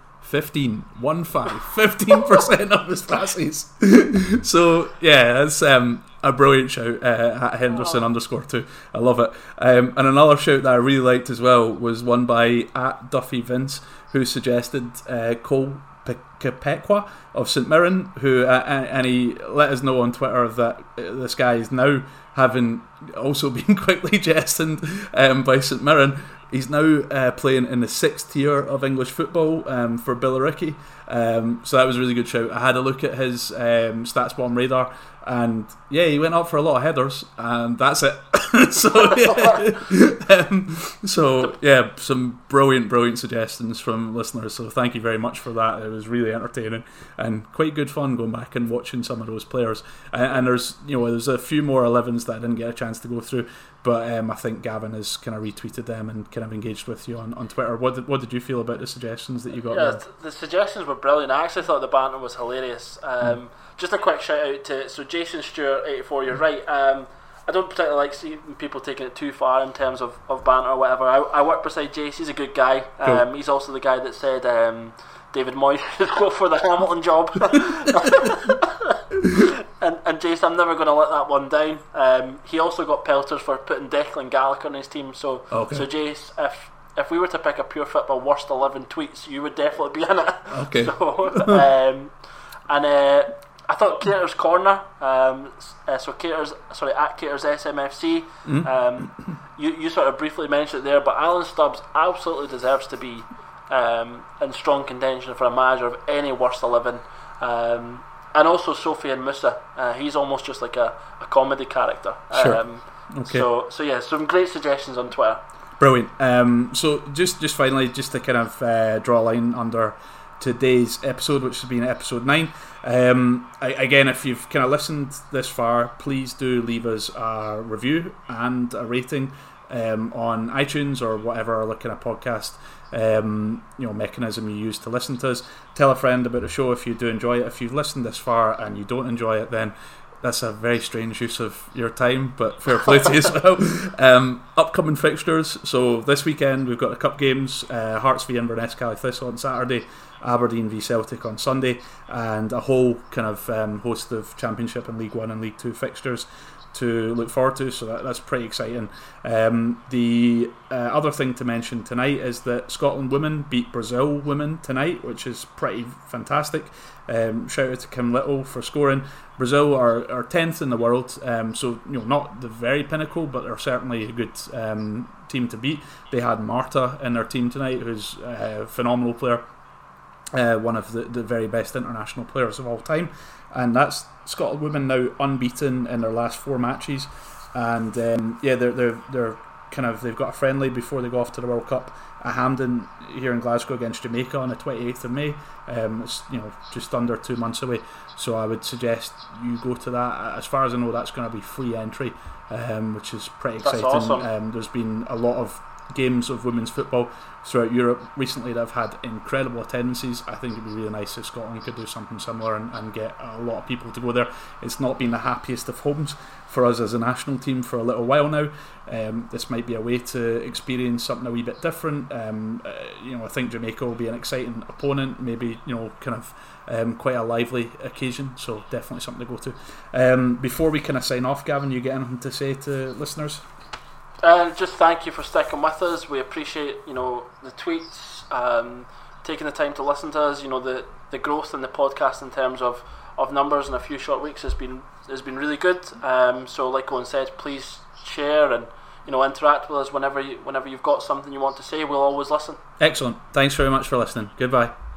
A: 15% of his passes. So yeah, that's a brilliant shout at Henderson_2. I love it. And another shout that I really liked as well was one by at Duffy Vince, who suggested Cole Kapekwa of St Mirren, who and he let us know on Twitter that this guy is now having also been quickly jettisoned by St Mirren. He's now playing in the 6th tier of English football for Billericay. So that was a really good shout. I had a look at his Stats Bomb radar, and yeah, he went up for a lot of headers, and that's it. So yeah, some brilliant suggestions from listeners. So thank you very much for that. It was really entertaining and quite good fun going back and watching some of those players. And there's a few more 11s that I didn't get a chance to go through, but I think Gavin has kind of retweeted them and kind of engaged with you on Twitter. What did you feel about the suggestions that you got?
B: Yeah, the suggestions were brilliant. I actually thought the banter was hilarious. Just a quick shout out to Jason Stewart 84. You're right. I don't particularly like seeing people taking it too far in terms of banter or whatever. I work beside Jace. He's a good guy. Cool. He's also the guy that said David Moyes should go for the Hamilton job. and Jace, I'm never going to let that one down. He also got pelters for putting Declan Gallagher on his team. So Jace, if we were to pick a pure football worst 11 tweets, you would definitely be in it.
A: Okay.
B: So, I thought Cater's Corner, at Cater's SMFC, you sort of briefly mentioned it there, but Alan Stubbs absolutely deserves to be in strong contention for a manager of any worst 11. And also Sofiane Musa, he's almost just like a comedy character.
A: Sure. Okay.
B: So yeah, some great suggestions on Twitter.
A: Brilliant. So just finally, just to kind of draw a line under today's episode, which has been episode 9. Again, if you've kind of listened this far, please do leave us a review and a rating on iTunes or whatever kind of podcast mechanism you use to listen to us. Tell a friend about the show if you do enjoy it. If you've listened this far and you don't enjoy it, then that's a very strange use of your time, but fair play to you as well. Upcoming fixtures. So this weekend we've got the cup games, Hearts v Inverness Cali Thistle on Saturday, Aberdeen v Celtic on Sunday, and a whole kind of host of Championship and League 1 and League 2 fixtures to look forward to, so that's pretty exciting. The other thing to mention tonight is that Scotland women beat Brazil women tonight, which is pretty fantastic. Shout out to Kim Little for scoring. Brazil are 10th in the world, so not the very pinnacle, but they're certainly a good team to beat. They had Marta in their team tonight, who's a phenomenal player, one of the very best international players of all time, and that's Scotland women now unbeaten in their last 4 matches, and they're kind of, they've got a friendly before they go off to the World Cup at Hampden here in Glasgow against Jamaica on the 28th of May. It's just under 2 months away, so I would suggest you go to that. As far as I know, that's going to be free entry, which is pretty exciting.
B: That's awesome.
A: There's been a lot of games of women's football throughout Europe recently that have had incredible attendances. I think it'd be really nice if Scotland could do something similar and get a lot of people to go there. It's not been the happiest of homes for us as a national team for a little while now. This might be a way to experience something a wee bit different. I think Jamaica will be an exciting opponent, maybe kind of quite a lively occasion, so definitely something to go to. Before we kind of sign off, Gavin, you get anything to say to listeners?
B: Just thank you for sticking with us. We appreciate the tweets, taking the time to listen to us. The growth in the podcast in terms of numbers in a few short weeks has been really good. So like Owen said, please share and interact with us whenever you've got something you want to say. We'll always listen.
A: Excellent. Thanks very much for listening. Goodbye.